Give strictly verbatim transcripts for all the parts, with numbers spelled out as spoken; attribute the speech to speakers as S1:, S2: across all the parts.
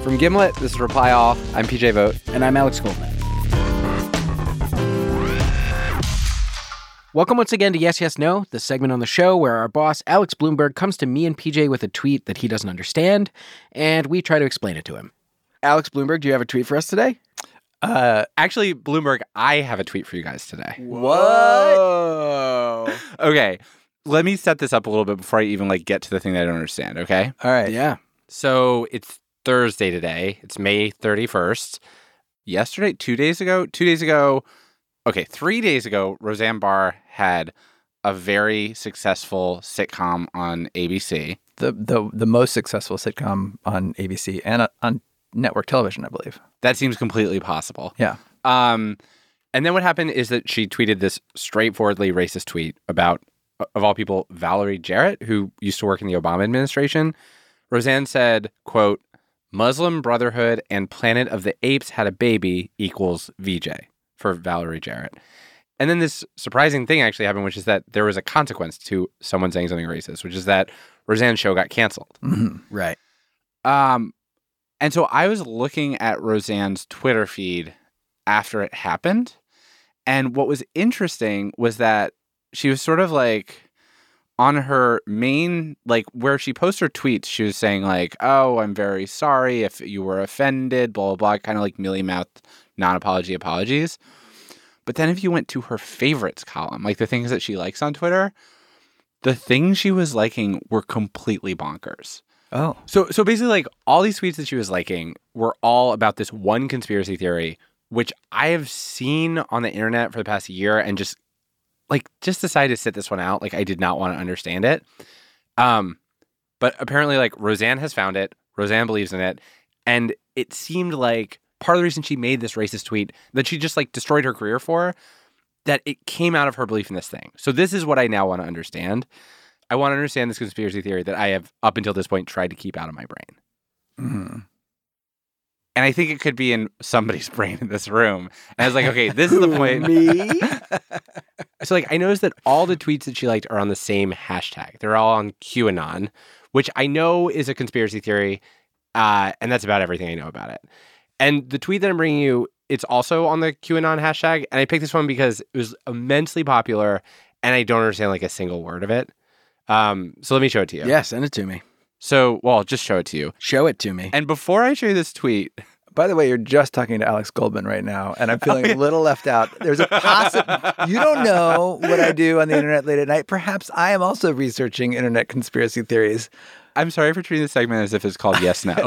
S1: From Gimlet, this is Reply All. I'm P J Vogt.
S2: And I'm Alex Goldman. Welcome once again to Yes, Yes, No, the segment on the show where our boss, Alex Bloomberg, comes to me and P J with a tweet that he doesn't understand, and we try to explain it to him. Alex Bloomberg, do you have a tweet for us today?
S1: Uh, actually, Bloomberg, I have a tweet for you guys today.
S2: Whoa.
S1: Okay, let me set this up a little bit before I even like get to the thing that I don't understand, okay?
S2: All right. Yeah.
S1: So it's Thursday today. It's May thirty-first. Yesterday, two days ago, two days ago, okay, three days ago, Roseanne Barr had a very successful sitcom on A B C.
S3: The the the most successful sitcom on A B C and on network television, I believe.
S1: That seems completely possible.
S3: Yeah.
S1: Um, and then what happened is that she tweeted this straightforwardly racist tweet about, of all people, Valerie Jarrett, who used to work in the Obama administration. Roseanne said, quote, Muslim Brotherhood and Planet of the Apes had a baby equals V J for Valerie Jarrett. And then this surprising thing actually happened, which is that there was a consequence to someone saying something racist, which is that Roseanne's show got canceled.
S2: Mm-hmm. Right.
S1: Um, and so I was looking at Roseanne's Twitter feed after it happened. And what was interesting was that she was sort of like on her main, like where she posts her tweets, she was saying like, oh, I'm very sorry if you were offended, blah, blah, blah, kind of like mealy-mouthed non-apology apologies. But then if you went to her favorites column, like the things that she likes on Twitter, the things she was liking were completely bonkers.
S3: Oh.
S1: So so basically, like, all these tweets that she was liking were all about this one conspiracy theory, which I have seen on the internet for the past year and just, like, just decided to sit this one out. Like, I did not want to understand it. Um, but apparently, like, Roseanne has found it. Roseanne believes in it. And it seemed like part of the reason she made this racist tweet that she just, like, destroyed her career for, that it came out of her belief in this thing. So this is what I now want to understand. I want to understand this conspiracy theory that I have, up until this point, tried to keep out of my brain.
S3: Mm-hmm.
S1: And I think it could be in somebody's brain in this room. And I was like, okay, this is the point.
S2: Me?
S1: So, like, I noticed that all the tweets that she liked are on the same hashtag. They're all on QAnon, which I know is a conspiracy theory. Uh, and that's about everything I know about it. And the tweet that I'm bringing you, it's also on the QAnon hashtag. And I picked this one because it was immensely popular. And I don't understand, like, a single word of it. Um, so let me show it to you.
S2: Yeah, send it to me.
S1: So, well, I'll just show it to you.
S2: Show it to me.
S1: And before I show you this tweet...
S3: By the way, you're just talking to Alex Goldman right now, and I'm feeling oh, yeah. a little left out. There's a possible... You don't know what I do on the internet late at night. Perhaps I am also researching internet conspiracy theories.
S1: I'm sorry for treating this segment as if it's called Yes, No.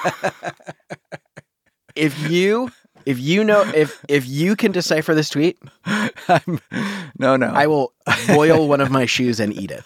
S2: If you... If you know, if if you can decipher this tweet,
S3: I'm, no, no,
S2: I will boil one of my shoes and eat it.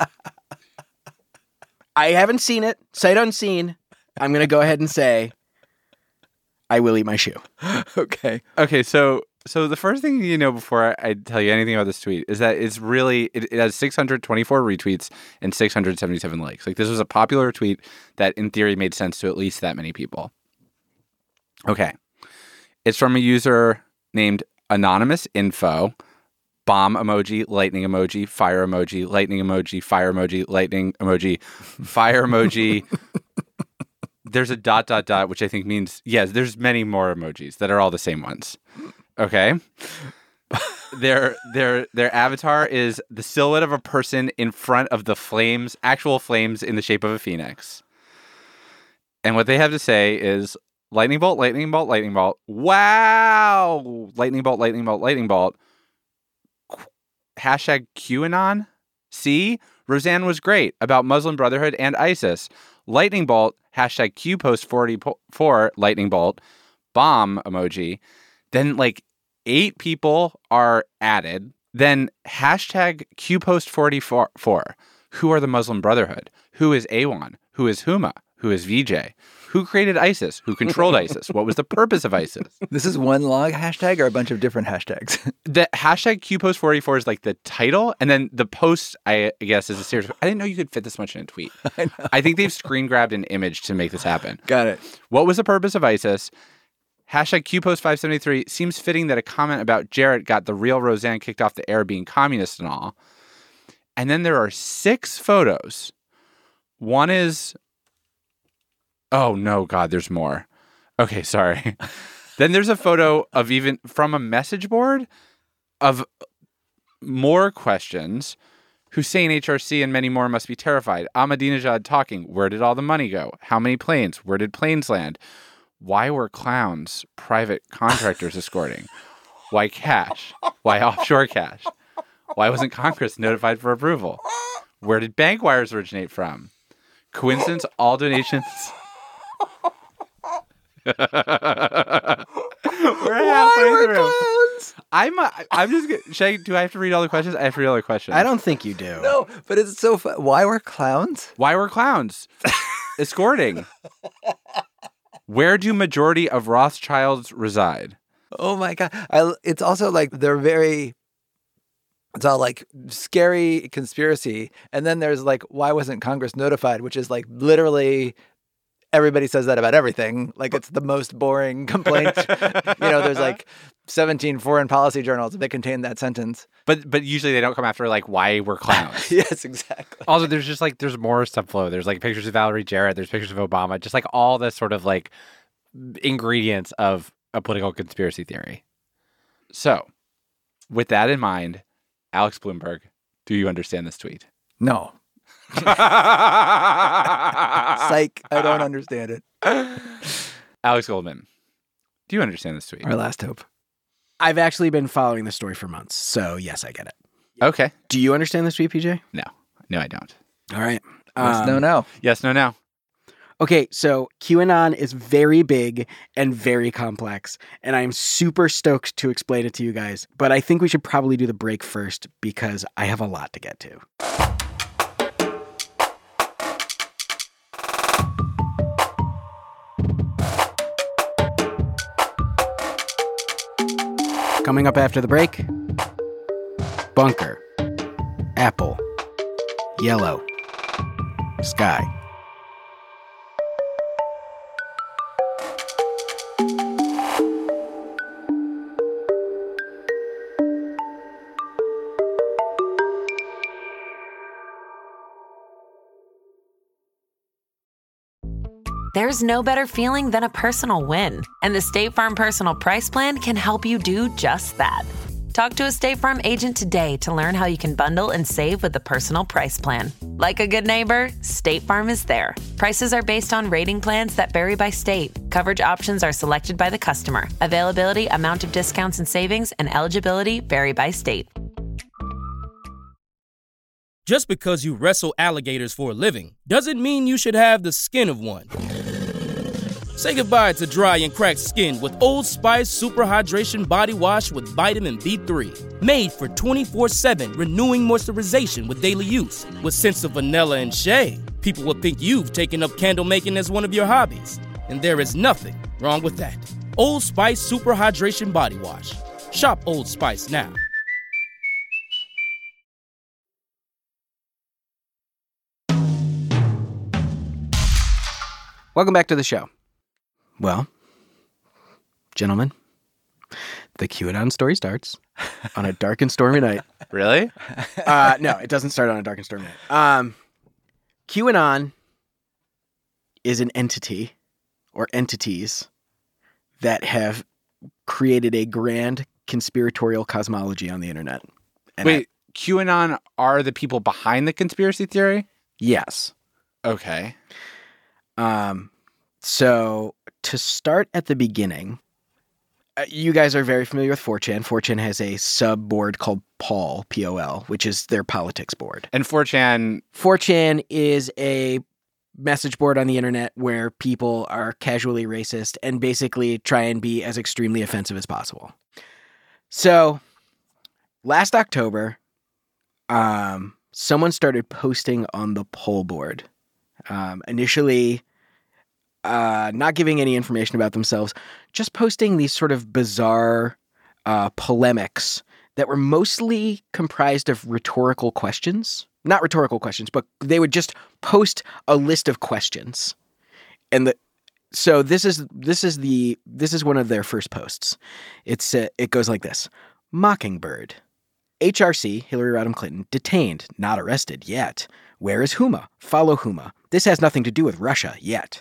S2: I haven't seen it, sight unseen. I'm going to go ahead and say, I will eat my shoe.
S3: Okay.
S1: Okay. So, so the first thing you know before I tell you anything about this tweet is that it's really it, it has six hundred twenty-four retweets and six hundred seventy-seven likes. Like, this was a popular tweet that, in theory, made sense to at least that many people. Okay. It's from a user named Anonymous Info, bomb emoji, lightning emoji, fire emoji, lightning emoji, fire emoji, lightning emoji, fire emoji. There's a dot, dot, dot, which I think means, yes, there's many more emojis that are all the same ones. Okay? their their their avatar is the silhouette of a person in front of the flames, actual flames in the shape of a phoenix. And what they have to say is, lightning bolt, lightning bolt, lightning bolt. Wow! Lightning bolt, lightning bolt, lightning bolt. Hashtag QAnon. See? Roseanne was great about Muslim Brotherhood and ISIS. Lightning bolt. Hashtag Q post forty-four. Lightning bolt. Bomb emoji. Then like eight people are added. Then hashtag Q post forty-four. Who are the Muslim Brotherhood? Who is Awan? Who is Huma? Who is V J? Who created ISIS? Who controlled ISIS? What was the purpose of ISIS?
S3: This is one long hashtag or a bunch of different hashtags?
S1: The hashtag Q post forty-four is like the title, and then the post, I guess, is a series. I didn't know you could fit this much in a tweet. I know. I think they've screen grabbed an image to make this happen.
S3: Got it.
S1: What was the purpose of ISIS? Hashtag Q post five seventy-three. Seems fitting that a comment about Jarrett got the real Roseanne kicked off the air being communist and all. And then there are six photos. One is Oh, no, God, there's more. Okay, sorry. Then there's a photo of even from a message board of more questions. Hussein, H R C, and many more must be terrified. Ahmadinejad talking. Where did all the money go? How many planes? Where did planes land? Why were clowns private contractors escorting? Why cash? Why offshore cash? Why wasn't Congress notified for approval? Where did bank wires originate from? Coincidence, all donations... We're halfway
S3: Why were
S1: through.
S3: clowns?
S1: I'm. Uh, I'm just. Gonna, should I, do I have to read all the questions? I have to read all the questions.
S2: I don't think you do.
S3: No, but it's so fun. Why were clowns?
S1: Why were clowns escorting? Where do majority of Rothschilds reside?
S3: Oh my God. I, it's also like they're very, it's all like scary conspiracy. And then there's like, why wasn't Congress notified? Which is like literally everybody says that about everything. Like it's the most boring complaint. You know, there's like seventeen foreign policy journals that contain that sentence.
S1: But but usually they don't come after like why we're clowns.
S3: Yes, exactly.
S1: Also, there's just like there's more subflow. There's like pictures of Valerie Jarrett. There's pictures of Obama. Just like all this sort of like ingredients of a political conspiracy theory. So, with that in mind, Alex Bloomberg, do you understand this tweet?
S3: No. Psych. I don't understand it.
S1: Alex Goldman, do you understand this tweet?
S3: Our last hope.
S2: I've actually been following the story for months, so yes, I get it.
S1: Okay.
S2: Do you understand this tweet, P J?
S1: No. No, I don't.
S2: All right.
S3: Yes,
S2: Um,
S3: no, no.
S1: Yes, no, no.
S2: Okay, so QAnon is very big and very complex, and I'm super stoked to explain it to you guys. But I think we should probably do the break first because I have a lot to get to. Coming up after the break, bunker, apple, yellow, sky.
S4: There's no better feeling than a personal win, and the State Farm Personal Price Plan can help you do just that. Talk to a State Farm agent today to learn how you can bundle and save with the Personal Price Plan. Like a good neighbor, State Farm is there. Prices are based on rating plans that vary by state. Coverage options are selected by the customer. Availability, amount of discounts and savings, and eligibility vary by state.
S5: Just because you wrestle alligators for a living doesn't mean you should have the skin of one. Say goodbye to dry and cracked skin with Old Spice Super Hydration Body Wash with Vitamin B three. Made for twenty-four seven renewing moisturization with daily use. With scents of vanilla and shea, people will think you've taken up candle making as one of your hobbies. And there is nothing wrong with that. Old Spice Super Hydration Body Wash. Shop Old Spice now.
S2: Welcome back to the show. Well, gentlemen, the QAnon story starts on a dark and stormy night.
S1: Really?
S2: Uh, no, it doesn't start on a dark and stormy night. Um, QAnon is an entity or entities that have created a grand conspiratorial cosmology on the internet. And
S1: Wait, QAnon are the people behind the conspiracy theory?
S2: I- yes.
S1: Okay.
S2: Um, so to start at the beginning, uh, you guys are very familiar with four chan. four chan has a sub board called Paul, P O L, which is their politics board.
S1: And four chan,
S2: four chan is a message board on the internet where people are casually racist and basically try and be as extremely offensive as possible. So last October, um, someone started posting on the poll board. Um, initially, uh, not giving any information about themselves, just posting these sort of bizarre uh, polemics that were mostly comprised of rhetorical questions. Not rhetorical questions, but they would just post a list of questions. And the so this is this is the this is one of their first posts. It's uh, it goes like this: Mockingbird, H R C, Hillary Rodham Clinton, detained, not arrested yet. Where is Huma? Follow Huma. This has nothing to do with Russia yet.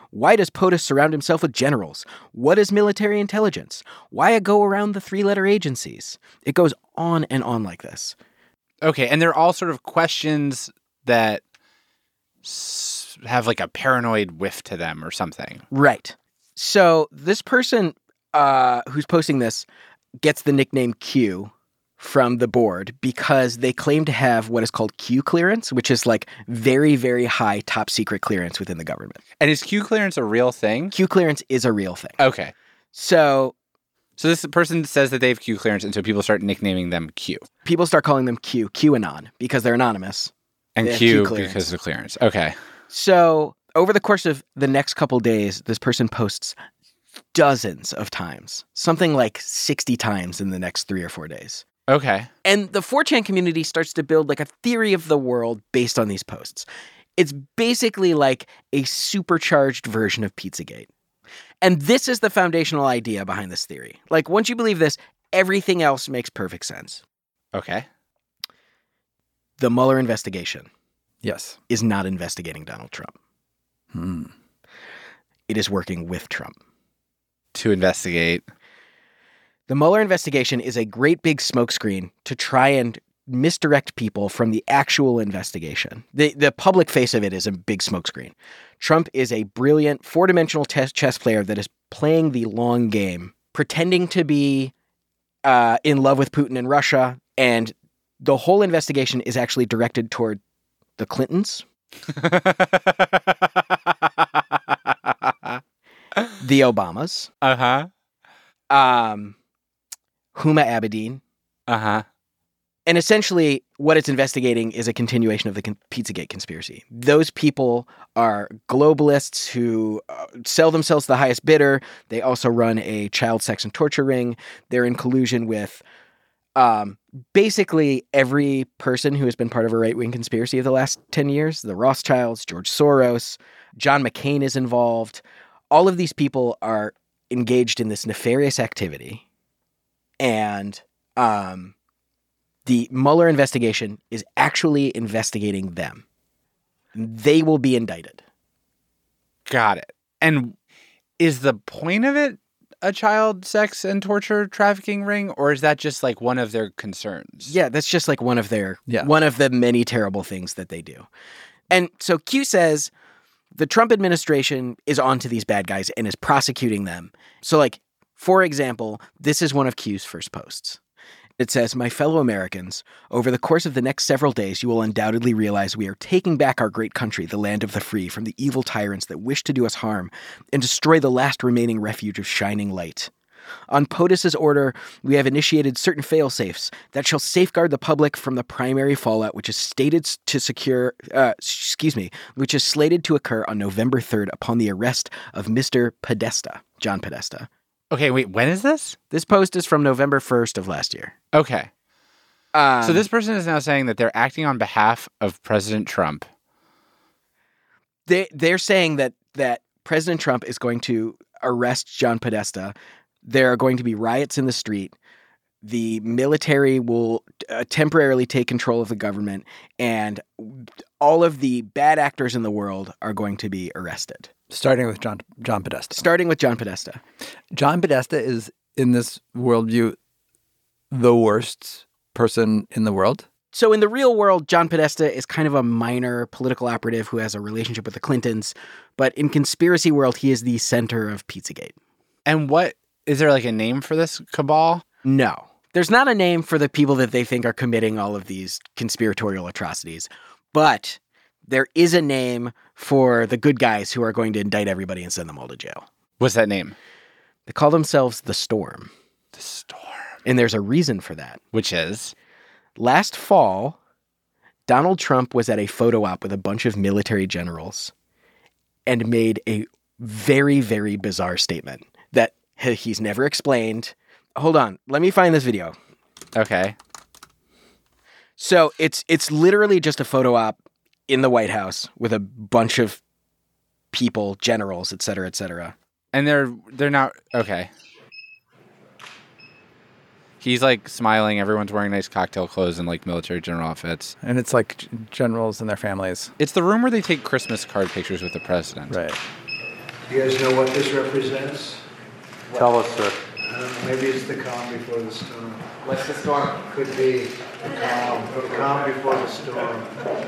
S2: Why does POTUS surround himself with generals? What is military intelligence? Why go around the three-letter agencies? It goes on and on like this.
S1: Okay, and they're all sort of questions that s- have like a paranoid whiff to them or something.
S2: Right. So this person uh, who's posting this gets the nickname Q from the board because they claim to have what is called Q clearance, which is like very, very high top secret clearance within the government.
S1: And is Q clearance a real thing?
S2: Q clearance is a real thing.
S1: Okay.
S2: So
S1: So this person says that they have Q clearance, and so people start nicknaming them Q.
S2: people start calling them Q, QAnon, because they're anonymous.
S1: And
S2: They have
S1: Q
S2: Q clearance.
S1: because of clearance. Okay.
S2: So over the course of the next couple days, this person posts dozens of times, something like sixty times in the next three or four days.
S1: Okay.
S2: And the four chan community starts to build like a theory of the world based on these posts. It's basically like a supercharged version of Pizzagate. And this is the foundational idea behind this theory. Like, once you believe this, everything else makes perfect sense.
S1: Okay.
S2: The Mueller investigation
S3: Yes.
S2: is not investigating Donald Trump.
S3: Hmm.
S2: It is working with Trump.
S1: To investigate.
S2: The Mueller investigation is a great big smokescreen to try and misdirect people from the actual investigation. The the public face of it is a big smokescreen. Trump is a brilliant four-dimensional chess chess player that is playing the long game, pretending to be uh, in love with Putin and Russia, and the whole investigation is actually directed toward the Clintons, the Obamas,
S1: Uh-huh.
S2: um, Huma Abedin,
S1: Uh-huh.
S2: and essentially what it's investigating is a continuation of the con- Pizzagate conspiracy. Those people are globalists who uh, sell themselves to the highest bidder. They also run a child sex and torture ring. They're in collusion with um, basically every person who has been part of a right-wing conspiracy of the last ten years. The Rothschilds, George Soros, John McCain is involved. All of these people are engaged in this nefarious activity. And um, the Mueller investigation is actually investigating them. They will be indicted.
S1: Got it. And is the point of it a child sex and torture trafficking ring, or is that just like one of their concerns?
S2: Yeah, that's just like one of their
S3: Yeah.
S2: one of the many terrible things that they do. And so Q says the Trump administration is onto these bad guys and is prosecuting them. So like, for example, this is one of Q's first posts. It says, "My fellow Americans, over the course of the next several days, you will undoubtedly realize we are taking back our great country, the land of the free, from the evil tyrants that wish to do us harm and destroy the last remaining refuge of shining light. On POTUS's order, we have initiated certain fail-safes that shall safeguard the public from the primary fallout, which is stated to secure, uh, excuse me, which is slated to occur on November third upon the arrest of Mister Podesta, John Podesta."
S1: Okay, wait, when is this?
S2: This post is from November first of last year.
S1: Okay.
S2: Um,
S1: So this person is now saying that they're acting on behalf of President Trump.
S2: they they're saying that that President Trump is going to arrest John Podesta. There are going to be riots in the street. The military will uh, temporarily take control of the government, and all of the bad actors in the world are going to be arrested.
S3: Starting with John John Podesta.
S2: Starting with John Podesta.
S3: John Podesta is, in this worldview, the worst person in the world.
S2: So in the real world, John Podesta is kind of a minor political operative who has a relationship with the Clintons, but in conspiracy world, he is the center of Pizzagate.
S1: And what, is there like a name for this cabal?
S2: No. There's not a name for the people that they think are committing all of these conspiratorial atrocities, but there is a name for the good guys who are going to indict everybody and send them all to jail.
S1: What's that name?
S2: They call themselves the Storm,
S1: The Storm.
S2: and there's a reason for that.
S1: Which is?
S2: Last fall, Donald Trump was at a photo op with a bunch of military generals and made a very, very bizarre statement that he's never explained. Hold on. Let me find this video.
S1: Okay.
S2: So it's it's literally just a photo op in the White House with a bunch of people, generals, et cetera, et cetera.
S1: And they're they're not okay. He's like smiling. Everyone's wearing nice cocktail clothes and like military general outfits.
S3: And it's like g- generals and their families.
S1: It's the room where they take Christmas card pictures with the president.
S3: Right.
S6: Do you guys know what this represents?
S1: Tell us, sir.
S6: Uh, maybe it's the calm before the storm.
S2: What's the storm?
S6: Could be the calm, the calm before the storm.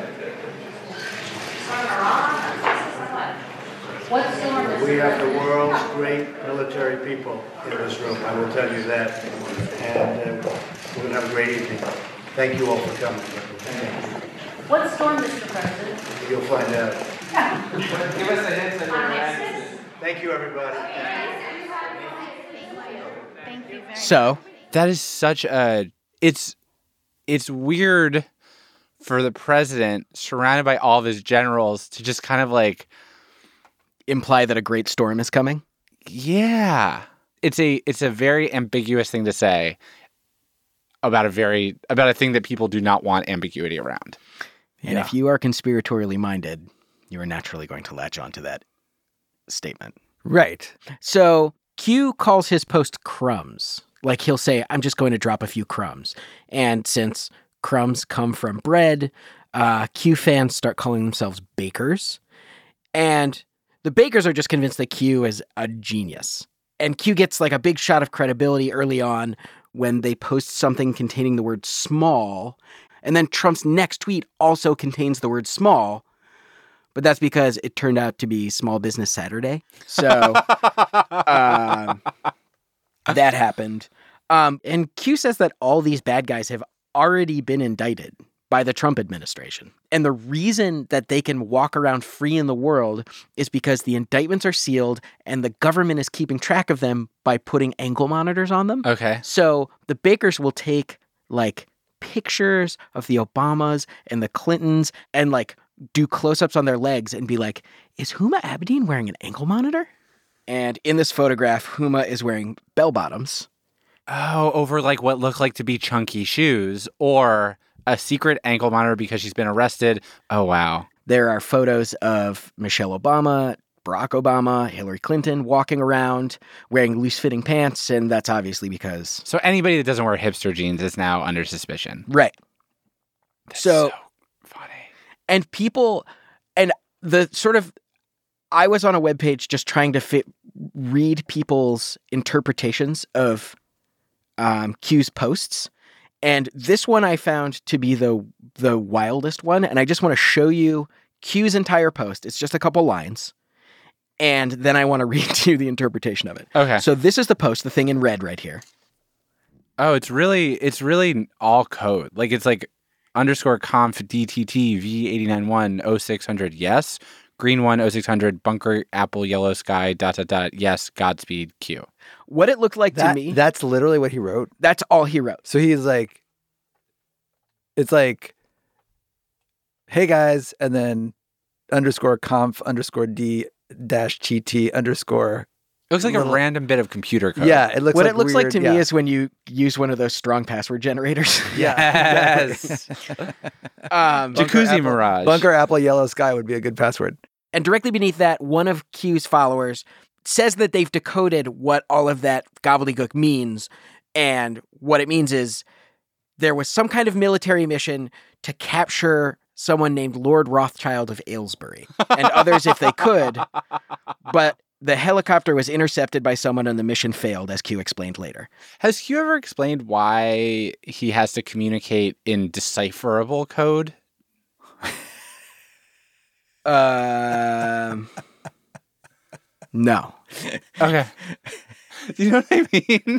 S7: What storm is
S6: We have the world's great military people in this room, I will tell you that. And uh, we're going to have a great evening. Thank you all for coming.
S7: What storm, Mister President?
S6: You'll find out.
S2: Give us a hint.
S6: Thank you, everybody.
S7: Thank you very
S2: So,
S1: That is such a it's it's weird for the president surrounded by all of his generals to just kind of like
S2: imply that a great storm is coming.
S1: yeah. It's a it's a very ambiguous thing to say about a very about a thing that people do not want ambiguity around.
S2: And
S3: Yeah.
S2: if you are conspiratorially minded, you are naturally going to latch onto that statement.
S3: Right.
S2: So Q calls his post crumbs. Like he'll say, I'm just going to drop a few crumbs. And since crumbs come from bread, uh, Q fans start calling themselves bakers. And the bakers are just convinced that Q is a genius. And Q gets like a big shot of credibility early on when they post something containing the word small. And then Trump's next tweet also contains the word small. But that's because it turned out to be Small Business Saturday. So um, that happened. Um, and Q says that all these bad guys have already been indicted by the Trump administration. And the reason that they can walk around free in the world is because the indictments are sealed and the government is keeping track of them by putting ankle monitors on them.
S1: Okay.
S2: So the bakers will take like pictures of the Obamas and the Clintons and like do close-ups on their legs and be like, is Huma Abedin wearing an ankle monitor? And in this photograph, Huma is wearing bell bottoms.
S1: Oh, over like what look like to be chunky shoes or a secret ankle monitor because she's been arrested. Oh, wow.
S2: There are photos of Michelle Obama, Barack Obama, Hillary Clinton walking around wearing loose-fitting pants, and that's obviously because...
S1: So anybody that doesn't wear hipster jeans is now under suspicion.
S2: Right.
S1: That's
S2: So-
S1: so funny.
S2: And people, and the sort of, I was on a webpage just trying to fit, read people's interpretations of um, Q's posts. And this one I found to be the the wildest one. And I just want to show you Q's entire post. It's just a couple lines. And then I want to read to you the interpretation of it.
S1: Okay.
S2: So this is the post, the thing in red right here.
S1: Oh, it's really it's really all code. Like it's like underscore conf dtt v eight nine one oh six hundred yes, green one oh six hundred bunker apple yellow sky dot dot dot yes Godspeed Q.
S2: What it looked like
S3: That,
S2: to me,
S3: that's literally what he wrote.
S2: that's all he wrote.
S3: So he's like, it's like, hey guys, and then underscore conf underscore d dash gt underscore.
S1: It looks like
S3: Little-
S1: a random bit of computer code.
S3: Yeah, it looks
S2: What
S3: like
S2: it looks like
S3: weird-
S2: to
S3: yeah.
S2: me is when you use one of those strong password generators.
S3: Yeah,
S1: Yes.
S3: exactly.
S2: um,
S3: Bunker
S1: Jacuzzi
S3: Apple-
S1: Mirage.
S3: Bunker Apple Yellow Sky would be a good password.
S2: and directly beneath that, one of Q's followers says that they've decoded what all of that gobbledygook means. And what it means is there was some kind of military mission to capture someone named Lord Rothschild of Aylesbury and others if they could. But the helicopter was intercepted by someone and the mission failed, as Q explained later.
S1: Has Q ever explained why he has to communicate in decipherable code?
S2: Um, no.
S1: Okay. Do you know what I mean?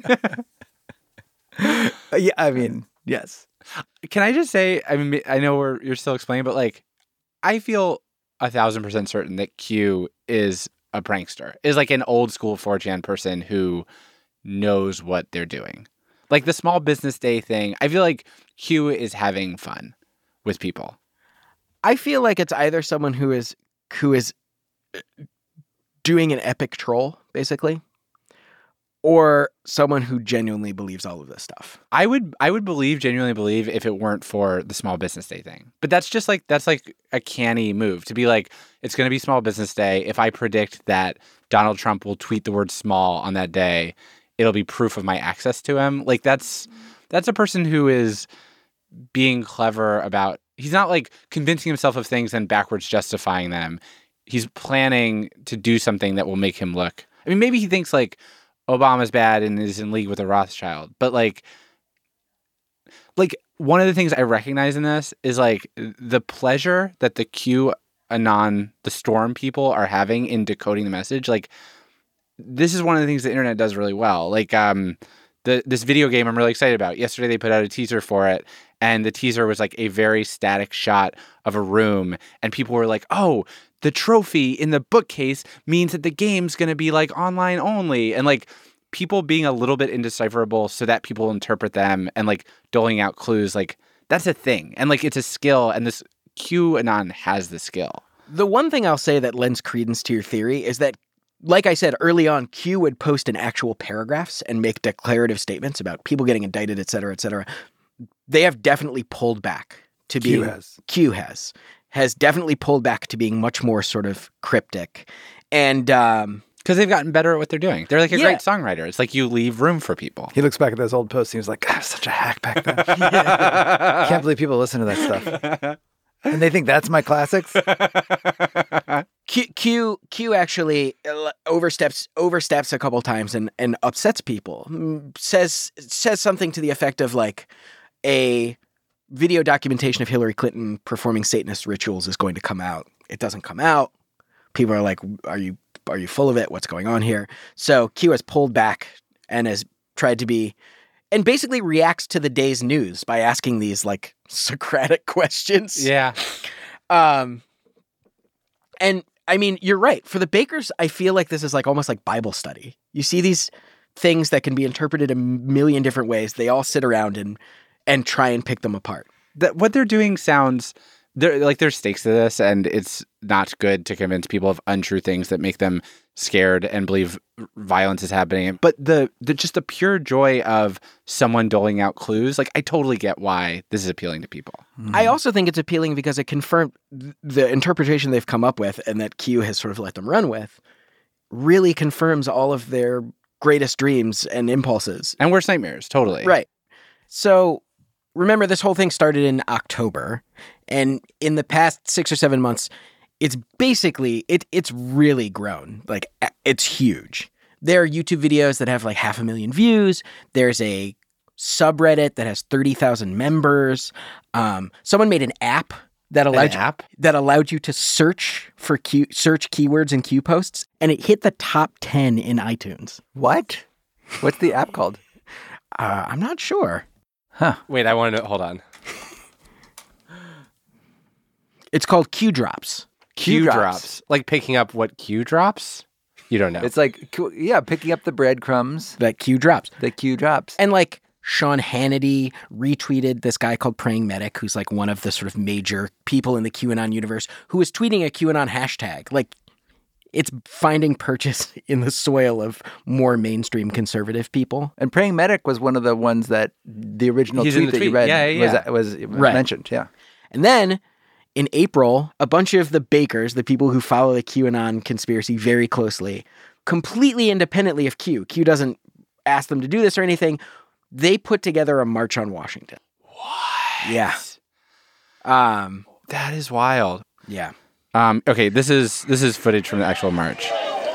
S3: Uh, yeah, I mean, yes.
S1: Can I just say, I mean, I know we're, you're still explaining, but like, I feel a thousand percent certain that Q is a prankster, is like an old school four chan person who knows what they're doing. Like the small business day thing, I feel like Q is having fun with people.
S2: I feel like it's either someone who is who is doing an epic troll, basically, or someone who genuinely believes all of this stuff.
S1: I would I would believe, genuinely believe, if it weren't for the small business day thing. But that's just like that's like a canny move to be like, it's going to be small business day. If I predict that Donald Trump will tweet the word small on that day, it'll be proof of my access to him. Like that's that's a person who is being clever about. He's not like convincing himself of things and backwards justifying them. he's planning to do something that will make him look. I mean, maybe he thinks like Obama's bad and is in league with a Rothschild, but like, like one of the things I recognize in this is like the pleasure that the QAnon, the Storm people are having in decoding the message. Like, this is one of the things the internet does really well. Like, um, the this video game I'm really excited about. Yesterday they put out a teaser for it, and the teaser was like a very static shot of a room, and people were like, "Oh, the trophy in the bookcase means that the game's going to be like online only," and like people being a little bit indecipherable so that people interpret them and like doling out clues. Like that's a thing, and like it's a skill, and this QAnon has the skill.
S2: The one thing I'll say that lends credence to your theory is that, like I said early on, Q would post in actual paragraphs and make declarative statements about people getting indicted, et cetera, et cetera. They have definitely pulled back to being...
S3: Q has.
S2: Q has. Has definitely pulled back to being much more sort of cryptic. And... um
S1: Because they've gotten better at what they're doing. They're like a
S2: Yeah.
S1: great songwriter. It's like you leave room for people.
S3: He looks back at those old posts and he was like, God, I was such a hack back then. I can't believe people listen to that stuff. And they think that's my classics?
S2: Q Q Q actually oversteps oversteps a couple times and, and upsets people. Mm, Says says something to the effect of like a video documentation of Hillary Clinton performing Satanist rituals is going to come out. It doesn't come out. People are like, "Are you are you full of it? What's going on here?" So Q has pulled back and has tried to be, and basically reacts to the day's news by asking these like Socratic questions.
S1: Yeah.
S2: Um, and I mean, you're right. For the bakers, I feel like this is like almost like Bible study. You see these things that can be interpreted a million different ways. They all sit around and and try and pick them apart.
S1: That what they're doing sounds there like there's stakes to this, and it's not good to convince people of untrue things that make them scared and believe violence is happening. But the, the just the pure joy of someone doling out clues, like I totally get why this is appealing to people.
S2: I also think it's appealing because it confirmed th- the interpretation they've come up with and that Q has sort of let them run with really confirms all of their greatest dreams and impulses.
S1: And worst nightmares, totally.
S2: Right. So remember, this whole thing started in October, and in the past six or seven months, it's basically, it it's really grown. Like, it's huge. There are YouTube videos that have like half a million views. There's a subreddit that has thirty thousand members. Um, someone made an app that allowed
S1: An
S2: you,
S1: app?
S2: that allowed you to search for Q, search keywords and Q posts, and it hit the top ten in iTunes.
S3: What? What's the app called?
S2: Uh, I'm not sure.
S3: Huh.
S8: Wait, I want to hold on.
S2: It's called Q Drops.
S1: Q,
S3: Q
S1: drops.
S3: drops.
S8: Like picking up what Q drops? You don't know.
S3: It's like, yeah, picking up the breadcrumbs,
S2: That Q Drops.
S3: the Q drops.
S2: And like Sean Hannity retweeted this guy called Praying Medic, who's like one of the sort of major people in the QAnon universe, who was tweeting a QAnon hashtag. Like, it's finding purchase in the soil of more mainstream conservative people.
S3: And Praying Medic was one of the ones that the original
S1: He's in
S3: tweet
S1: the
S3: that you
S1: tweet.
S3: read
S1: Yeah, yeah,
S3: was, was
S2: Right.
S3: mentioned. Yeah.
S2: And then in April, a bunch of the bakers, the people who follow the QAnon conspiracy very closely, completely independently of Q, Q doesn't ask them to do this or anything, they put together a march on Washington.
S1: What?
S2: Yeah. Um,
S1: That is wild.
S2: yeah.
S1: Um, okay, this is this is footage from the actual march.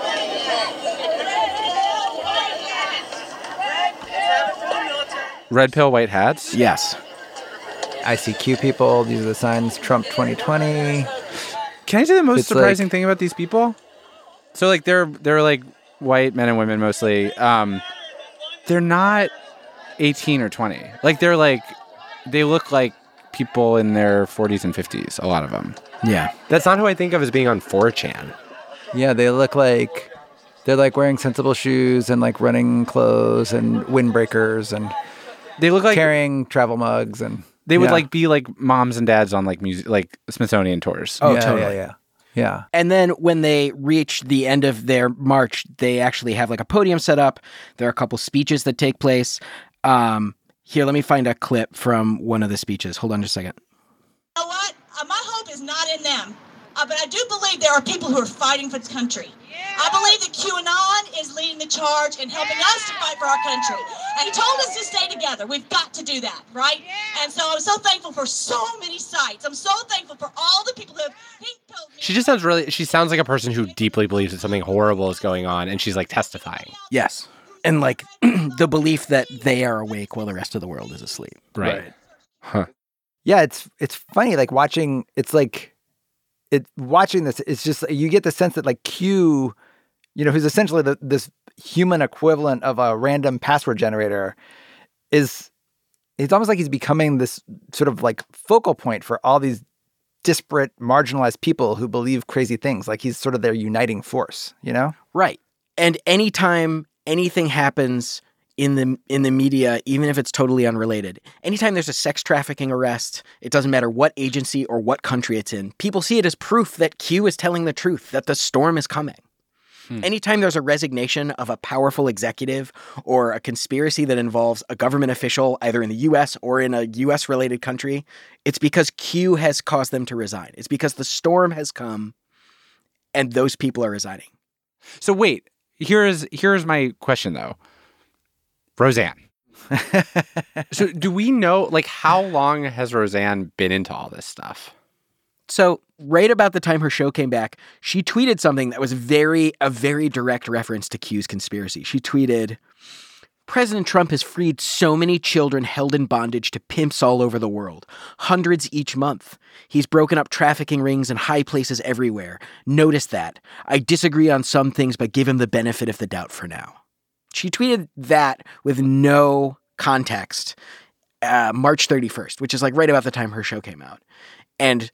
S1: Red pill, white hats.
S2: Yes.
S3: I C Q people. These are the signs. Trump twenty twenty.
S1: Can I say the most
S3: It's
S1: surprising
S3: like-
S1: thing about these people? So like they're they're like white men and women mostly. Um, they're not eighteen or twenty. Like they're like they look like people in their forties and fifties. A lot of them.
S2: Yeah.
S8: That's not who I think of as being on four chan.
S3: Yeah, they look like they're like wearing sensible shoes and like running clothes and windbreakers and
S1: They look like
S3: carrying travel mugs and
S1: they would
S3: yeah.
S1: like be like moms and dads on like music like Smithsonian tours.
S2: Oh,
S3: yeah,
S2: totally.
S3: Yeah, yeah, yeah.
S2: And then when they reach the end of their march, they actually have like a podium set up. There are a couple speeches that take place. Um, here, let me find a clip from one of the speeches. Hold on just a second.
S9: You know what? Uh, my hope is not in them. Uh, but I do believe there are people who are fighting for this country. I believe that QAnon is leading the charge and helping us to fight for our country. And he told us to stay together. We've got to do that, right? And so I'm so thankful for so many sites. I'm so thankful for all the people who have pink pilled me.
S8: She just sounds really, she sounds like a person who deeply believes that something horrible is going on and she's like testifying.
S2: Yes. And like the belief that they are awake while the rest of the world is asleep.
S8: Right.
S3: Right.
S8: Huh.
S3: Yeah, it's it's funny like watching it's like it watching this it's just you get the sense that like Q, you know, who's essentially the, this human equivalent of a random password generator is it's almost like he's becoming this sort of like focal point for all these disparate marginalized people who believe crazy things. Like he's sort of their uniting force, you know?
S2: Right. And anytime anything happens in the in the media, even if it's totally unrelated, anytime there's a sex trafficking arrest, it doesn't matter what agency or what country it's in, people see it as proof that Q is telling the truth, that the storm is coming. Hmm. Anytime there's a resignation of a powerful executive or a conspiracy that involves a government official, either in the U S or in a U S-related country, it's because Q has caused them to resign. It's because the storm has come and those people are resigning.
S1: So wait, here's here's my question though. Roseanne.
S8: So do we know, like, how long has Roseanne been into all this stuff?
S2: So right about the time her show came back, she tweeted something that was very a very direct reference to Q's conspiracy. She tweeted, President Trump has freed so many children held in bondage to pimps all over the world, hundreds each month. He's broken up trafficking rings in high places everywhere. Notice that. I disagree on some things, but give him the benefit of the doubt for now. She tweeted that with no context uh, March thirty-first, which is like right about the time her show came out. And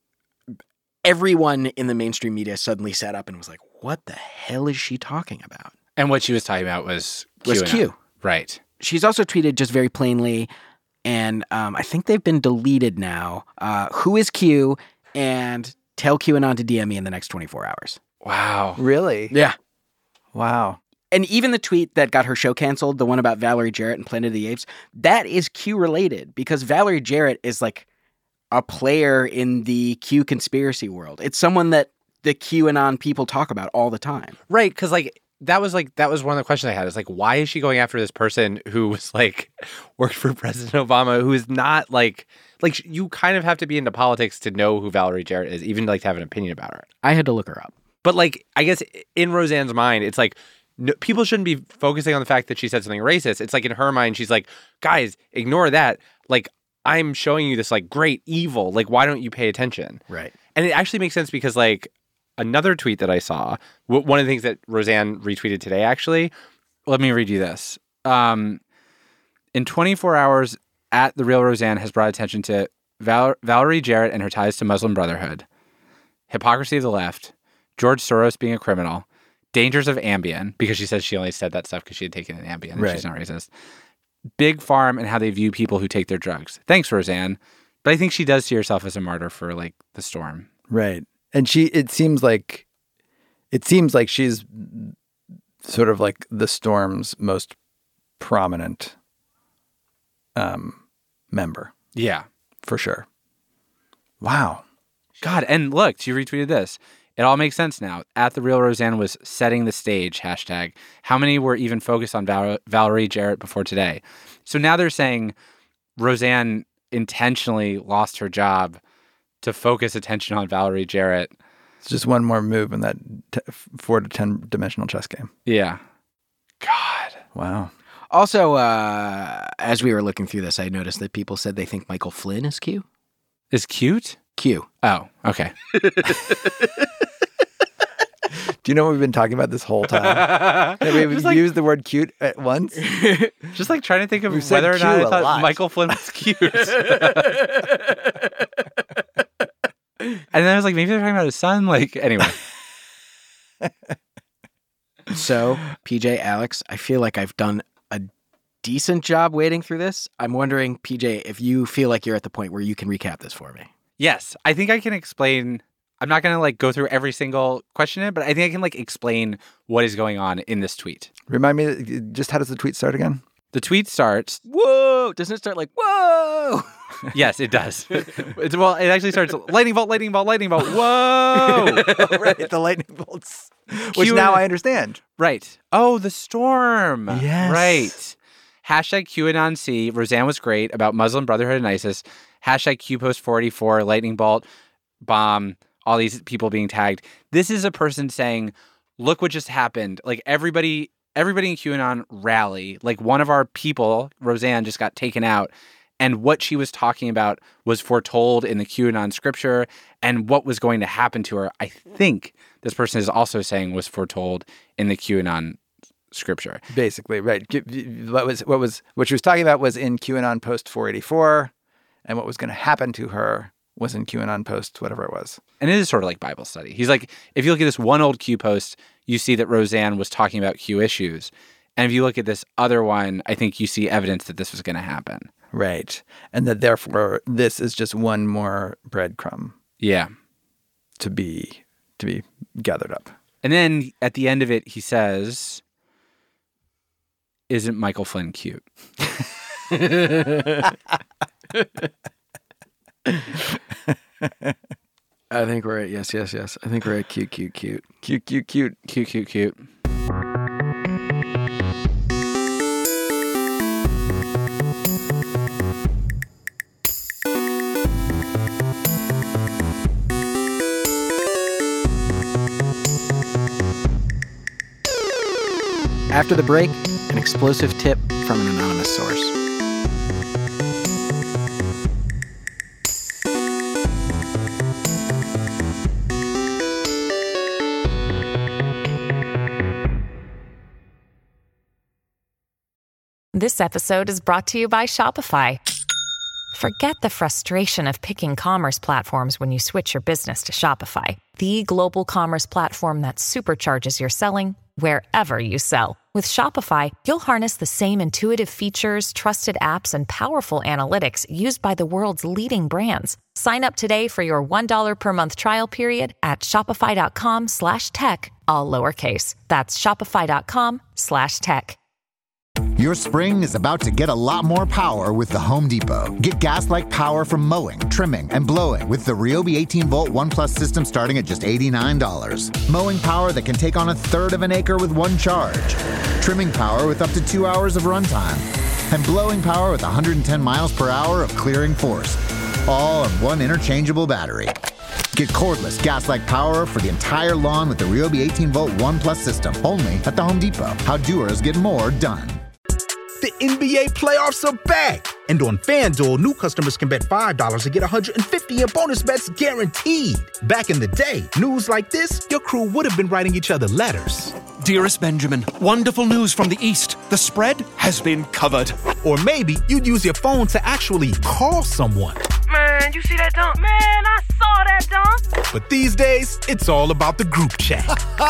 S2: everyone in the mainstream media suddenly sat up and was like, what the hell is she talking about?
S1: And what she was talking about was Q.
S2: Was Q.
S1: Right.
S2: She's also tweeted just very plainly, and um, I think they've been deleted now, uh, who is Q, and tell QAnon to D M me in the next twenty-four hours.
S1: Wow.
S3: Really?
S2: Yeah.
S3: Wow.
S2: And even the tweet that got her show canceled, the one about Valerie Jarrett and Planet of the Apes, that is Q related because Valerie Jarrett is like a player in the Q conspiracy world. It's someone that the QAnon people talk about all the time.
S8: Right, because like that was like that was one of the questions I had. Is like, why is she going after this person who was like worked for President Obama, who is not like like you kind of have to be into politics to know who Valerie Jarrett is, even like to have an opinion about her.
S2: I had to look her up.
S8: But like, I guess in Roseanne's mind, it's like no, people shouldn't be focusing on the fact that she said something racist. It's like in her mind, she's like, guys, ignore that. Like, I'm showing you this like great evil. Like, why don't you pay attention?
S2: Right.
S8: And it actually makes sense because like another tweet that I saw, w- one of the things that Roseanne retweeted today, actually.
S1: Let me read you this. Um, in twenty-four hours, at The Real Roseanne has brought attention to Val- Valerie Jarrett and her ties to Muslim Brotherhood, hypocrisy of the left, George Soros being a criminal, dangers of Ambien, because she says she only said that stuff because she had taken an Ambien and
S3: Right.
S1: she's not racist, Big Farm and how they view people who take their drugs. Thanks, Roseanne. But I think she does see herself as a martyr for like the storm.
S3: Right. And she, it seems like, it seems like she's sort of like the storm's most prominent um, member.
S1: Yeah.
S3: For sure. Wow.
S1: God, and look, she retweeted this. It all makes sense now. At The Real Roseanne was setting the stage, hashtag. How many were even focused on Val- Valerie Jarrett before today? So now they're saying Roseanne intentionally lost her job to focus attention on Valerie Jarrett.
S3: It's just one more move in that t- four to ten dimensional chess game.
S1: Yeah. God.
S3: Wow.
S2: Also, uh, as we were looking through this, I noticed that people said they think Michael Flynn is Q.
S1: Is cute?
S2: Q.
S1: Oh, okay.
S3: Do you know what we've been talking about this whole time? That we've
S1: Just like-
S3: used the word cute at once?
S1: Just like trying to think of
S3: We've said
S1: whether or
S3: Q
S1: not I
S3: a
S1: thought
S3: lot.
S1: Michael Flynn was cute. And then I was like, maybe they're talking about his son. Like, anyway.
S2: So, P J, Alex, I feel like I've done a decent job wading through this. I'm wondering, P J, if you feel like you're at the point where you can recap this for me.
S1: Yes, I think I can explain. I'm not going to like go through every single question in it, but I think I can like explain what is going on in this tweet.
S3: Remind me, just how does the tweet start agae?
S1: The tweet starts.
S2: Whoa! Doesn't it start like, whoa?
S1: Yes, it does. It's, well, it actually starts lightning bolt, lightning bolt, lightning bolt. Whoa!
S3: Oh, right, the lightning bolts, which
S1: Q-
S3: now I understand.
S1: Right. Oh, the storm.
S3: Yes.
S1: Right. Hashtag QAnon C. Roseanne was great about Muslim Brotherhood and ISIS. Hashtag Q Post four eighty-four, lightning bolt, bomb, all these people being tagged. This is a person saying, look what just happened. Like everybody, everybody in QAnon rally. Like one of our people, Roseanne, just got taken out. And what she was talking about was foretold in the QAnon scripture, and what was going to happen to her, I think this person is also saying was foretold in the QAnon scripture.
S3: Basically, right. What was what was what she was talking about was in QAnon post four eighty-four, and what was going to happen to her was in QAnon post whatever it was.
S1: And it is sort of like Bible study. He's like, if you look at this one old Q post, you see that Roseanne was talking about Q issues. And if you look at this other one, I think you see evidence that this was going to happen.
S3: Right. And that therefore this is just one more breadcrumb.
S1: Yeah.
S3: To be to be gathered up.
S1: And then at the end of it, he says, isn't Michael Flynn cute?
S2: I think we're at yes, yes, yes. I think we're at cute, cute, cute.
S3: Cute, cute, cute.
S1: Cute, cute, cute.
S2: After the break, an explosive tip from an anonymous source.
S10: This episode is brought to you by Shopify. Forget the frustration of picking commerce platforms when you switch your business to Shopify, the global commerce platform that supercharges your selling wherever you sell. With Shopify, you'll harness the same intuitive features, trusted apps, and powerful analytics used by the world's leading brands. Sign up today for your one dollar per month trial period at shopify.com slash tech, all lowercase. That's shopify.com slash tech.
S11: Your spring is about to get a lot more power with the Home Depot. Get gas-like power from mowing, trimming, and blowing with the Ryobi eighteen volt One Plus system starting at just eighty-nine dollars. Mowing power that can take on a third of an acre with one charge. Trimming power with up to two hours of runtime. And blowing power with one hundred ten miles per hour of clearing force. All on one interchangeable battery. Get cordless gas-like power for the entire lawn with the Ryobi eighteen volt One Plus system. Only at the Home Depot. How doers get more done.
S12: The N B A playoffs are back. And on FanDuel, new customers can bet five dollars and get one hundred fifty in bonus bets guaranteed. Back in the day, news like this, your crew would have been writing each other letters.
S13: Dearest Benjamin, wonderful news from the East. The spread has been covered.
S12: Or maybe you'd use your phone to actually call someone.
S14: Man, you see that dunk? Man, I saw that dunk.
S12: But these days, it's all about the group chat.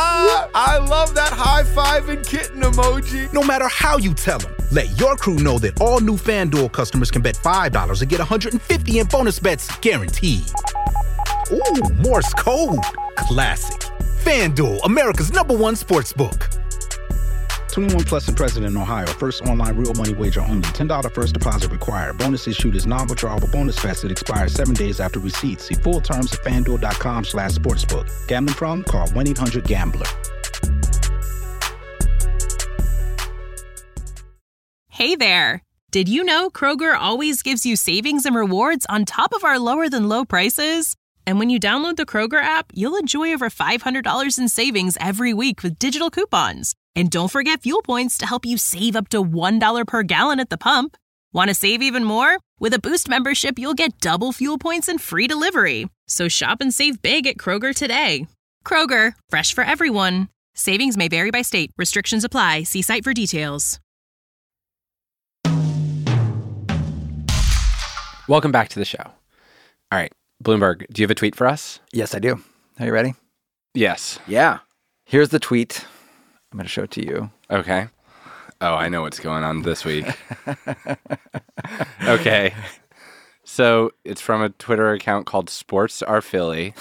S15: I love that high five and kitten emoji.
S12: No matter how you tell them, let your crew know that all new FanDuel customers can bet five dollars and get one hundred fifty in bonus bets guaranteed. Ooh, Morse code. Classic. FanDuel, America's number one sports book.
S16: twenty-one plus and present in Ohio. First online real money wager only. ten dollars first deposit required. Bonus issued is non-withdrawable bonus vest that expires seven days after receipt. See full terms at FanDuel.com slash sportsbook. Gambling problem? Call one eight hundred gambler.
S17: Hey there. Did you know Kroger always gives you savings and rewards on top of our lower than low prices? And when you download the Kroger app, you'll enjoy over five hundred dollars in savings every week with digital coupons. And don't forget fuel points to help you save up to one dollar per gallon at the pump. Want to save even more? With a Boost membership, you'll get double fuel points and free delivery. So shop and save big at Kroger today. Kroger, fresh for everyone. Savings may vary by state. Restrictions apply. See site for details.
S1: Welcome back to the show. All right, Bloomberg, do you have a tweet for us?
S3: Yes, I do. Are you ready?
S1: Yes.
S2: Yeah.
S3: Here's the tweet. I'm going to show it to you.
S1: Okay. Oh, I know what's going on this week. Okay. So it's from a Twitter account called Sports Are Philly.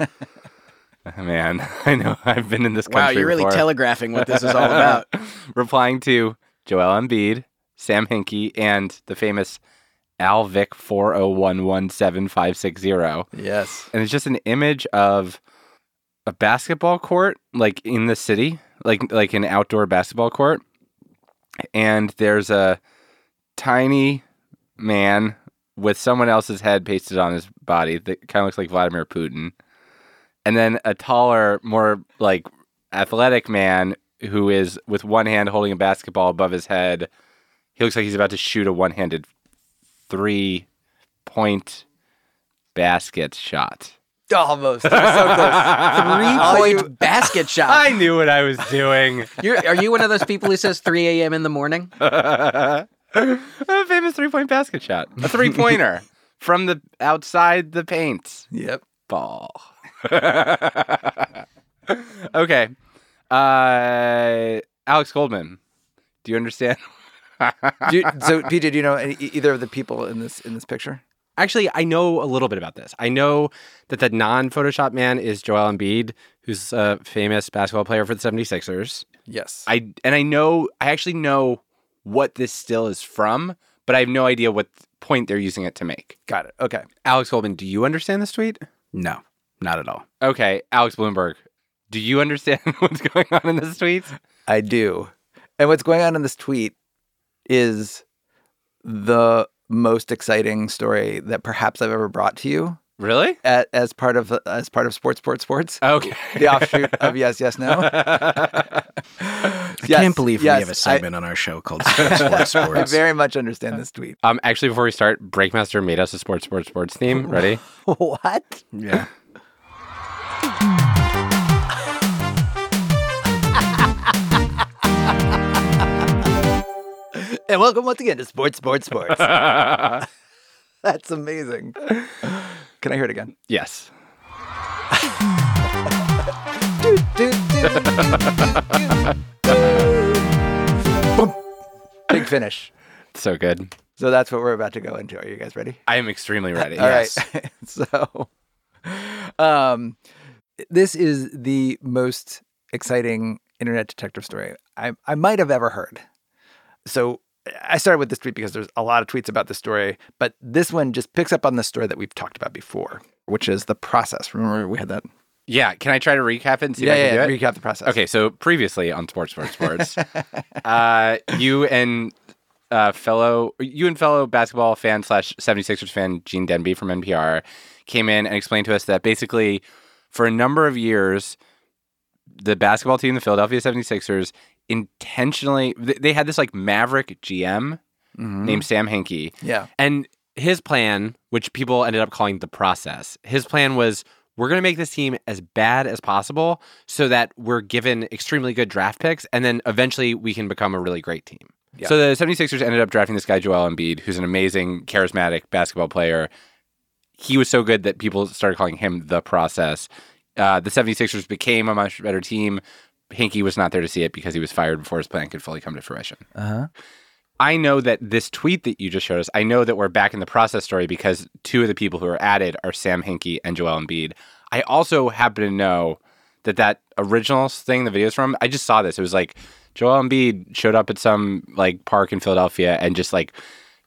S1: Man, I know I've been in this country
S2: Wow, you're really
S1: before.
S2: telegraphing what this is all about.
S1: Replying to Joel Embiid, Sam Hinkie, and the famous Alvic four oh one one seven five six zero.
S3: Yes.
S1: And it's just an image of a basketball court, like in the city, like like an outdoor basketball court. And there's a tiny man with someone else's head pasted on his body that kind of looks like Vladimir Putin. and then a taller, more like athletic man who is with one hand holding a basketball above his head. He looks like he's about to shoot a one-handed three-point basket shot.
S3: Almost. You're so close.
S2: Three-point basket shot.
S1: I knew what I was doing.
S2: You're, are you one of those people who says three a.m. in the morning?
S1: A famous three-point basket shot. A three-pointer from the outside the paint.
S3: Yep.
S1: Ball. Okay. Uh, Alex Goldman, do you understand?
S3: do you, so, P J, do you know any, either of the people in this in this picture?
S8: Actually, I know a little bit about this. I know that the non-Photoshop man is Joel Embiid, who's a famous basketball player for the seventy-sixers.
S3: Yes.
S8: I and I know I actually know what this still is from, but I have no idea what point they're using it to make.
S3: Got it. Okay.
S8: Alex Goldman, do you understand this tweet?
S2: No, not at all.
S8: Okay, Alex Bloomberg, do you understand what's going on in this tweet?
S3: I do. And what's going on in this tweet is the most exciting story that perhaps I've ever brought to you.
S8: Really?
S3: At, as part of as part of Sports, Sports, Sports.
S8: Okay.
S3: The offshoot of Yes, Yes, No.
S2: I
S3: Yes,
S2: can't believe
S3: yes,
S2: we have a segment
S3: I,
S2: on our show called Sports, Sports, Sports.
S3: I very much understand this tweet.
S8: Um, actually, before we start, Breakmaster made us a Sports, Sports, Sports theme. Ready?
S3: What?
S2: Yeah.
S3: And welcome once again to Sports, Sports, Sports. That's amazing. Can I hear it again?
S8: Yes.
S3: do, do, do, do, do. Boom. Big finish.
S8: So good.
S3: So that's what we're about to go into. Are you guys ready?
S8: I am extremely ready.
S3: All
S8: yes.
S3: right. So, um, this is the most exciting internet detective story I, I might have ever heard. So I started with this tweet because there's a lot of tweets about this story, but this one just picks up on the story that we've talked about before, which is the process. Remember we had that?
S8: Yeah. Can I try to recap it and see
S3: yeah,
S8: if I can
S3: yeah,
S8: do it?
S3: recap the process.
S8: Okay. So previously on Sports, Sports, Sports, uh, you and uh, fellow you and fellow basketball fan slash seventy-sixers fan Gene Denby from N P R came in and explained to us that basically for a number of years, the basketball team, the Philadelphia seventy-sixers, intentionally they had this like maverick G M mm-hmm. named Sam Hinkie.
S3: Yeah.
S8: And his plan, which people ended up calling the process, his plan was we're going to make this team as bad as possible so that we're given extremely good draft picks and then eventually we can become a really great team. Yeah. So the seventy-sixers ended up drafting this guy, Joel Embiid, who's an amazing, charismatic basketball player. He was so good that people started calling him the process. Uh, the seventy-sixers became a much better team. Hinkie was not there to see it because he was fired before his plan could fully come to fruition.
S3: Uh-huh.
S8: I know that this tweet that you just showed us, I know that we're back in the process story because two of the people who are added are Sam Hinkie and Joel Embiid. I also happen to know that that original thing the video's from, I just saw this. It was like Joel Embiid showed up at some like park in Philadelphia and just like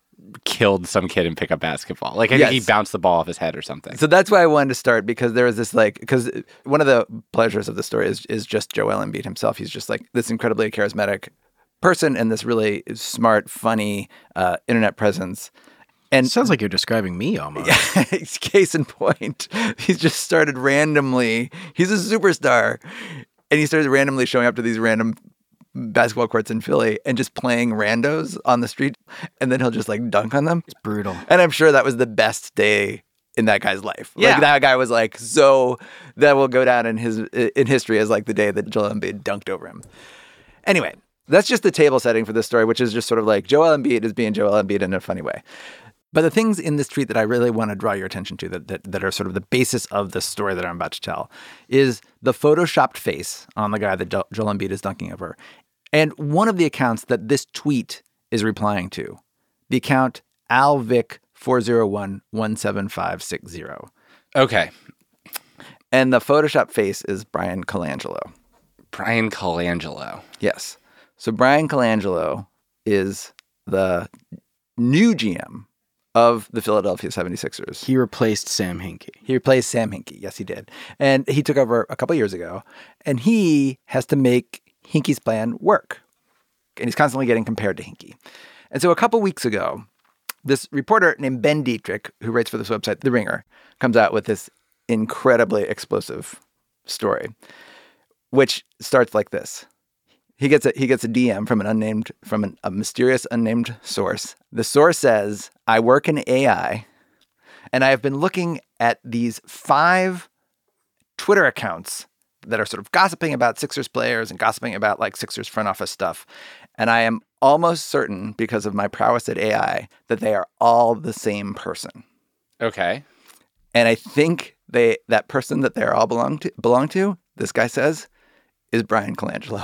S8: killed some kid in pickup basketball. Like I
S3: yes.
S8: think he bounced the ball off his head or something.
S3: So that's why I wanted to start because there was this like, because one of the pleasures of the story is, is just Joel Embiid himself. He's just like this incredibly charismatic person and this really smart, funny uh, internet presence. And
S2: it sounds like you're describing me almost.
S3: Yeah, case in point. He's just started randomly. He's a superstar. And he started randomly showing up to these random basketball courts in Philly and just playing randos on the street. And then he'll just like dunk on them.
S2: It's brutal.
S3: And I'm sure that was the best day in that guy's life.
S8: Yeah.
S3: Like that guy was like, so that will go down in his in history as like the day that Joel Embiid dunked over him. Anyway, that's just the table setting for this story, which is just sort of like Joel Embiid is being Joel Embiid in a funny way. But the things in this tweet that I really want to draw your attention to that, that that are sort of the basis of the story that I'm about to tell is the photoshopped face on the guy that jo- Joel Embiid is dunking over. And one of the accounts that this tweet is replying to, the account alvic four zero one one seven five six zero.
S8: Okay.
S3: And the photoshopped face is Brian Colangelo.
S8: Brian Colangelo.
S3: Yes. So Brian Colangelo is the new G M of the Philadelphia seventy-sixers.
S2: He replaced Sam Hinkie.
S3: He replaced Sam Hinkie. Yes, he did. And he took over a couple years ago. And he has to make Hinkie's plan work. And he's constantly getting compared to Hinkie. And so a couple weeks ago, this reporter named Ben Dietrich, who writes for this website, The Ringer, comes out with this incredibly explosive story, which starts like this. He gets a he gets a D M from an unnamed from an, a mysterious unnamed source. The source says, "I work in A I, and I have been looking at these five Twitter accounts that are sort of gossiping about Sixers players and gossiping about like Sixers front office stuff, and I am almost certain, because of my prowess at A I, that they are all the same person."
S8: Okay.
S3: And I think they that person that they're all belong to belong to, this guy says, is Brian Colangelo.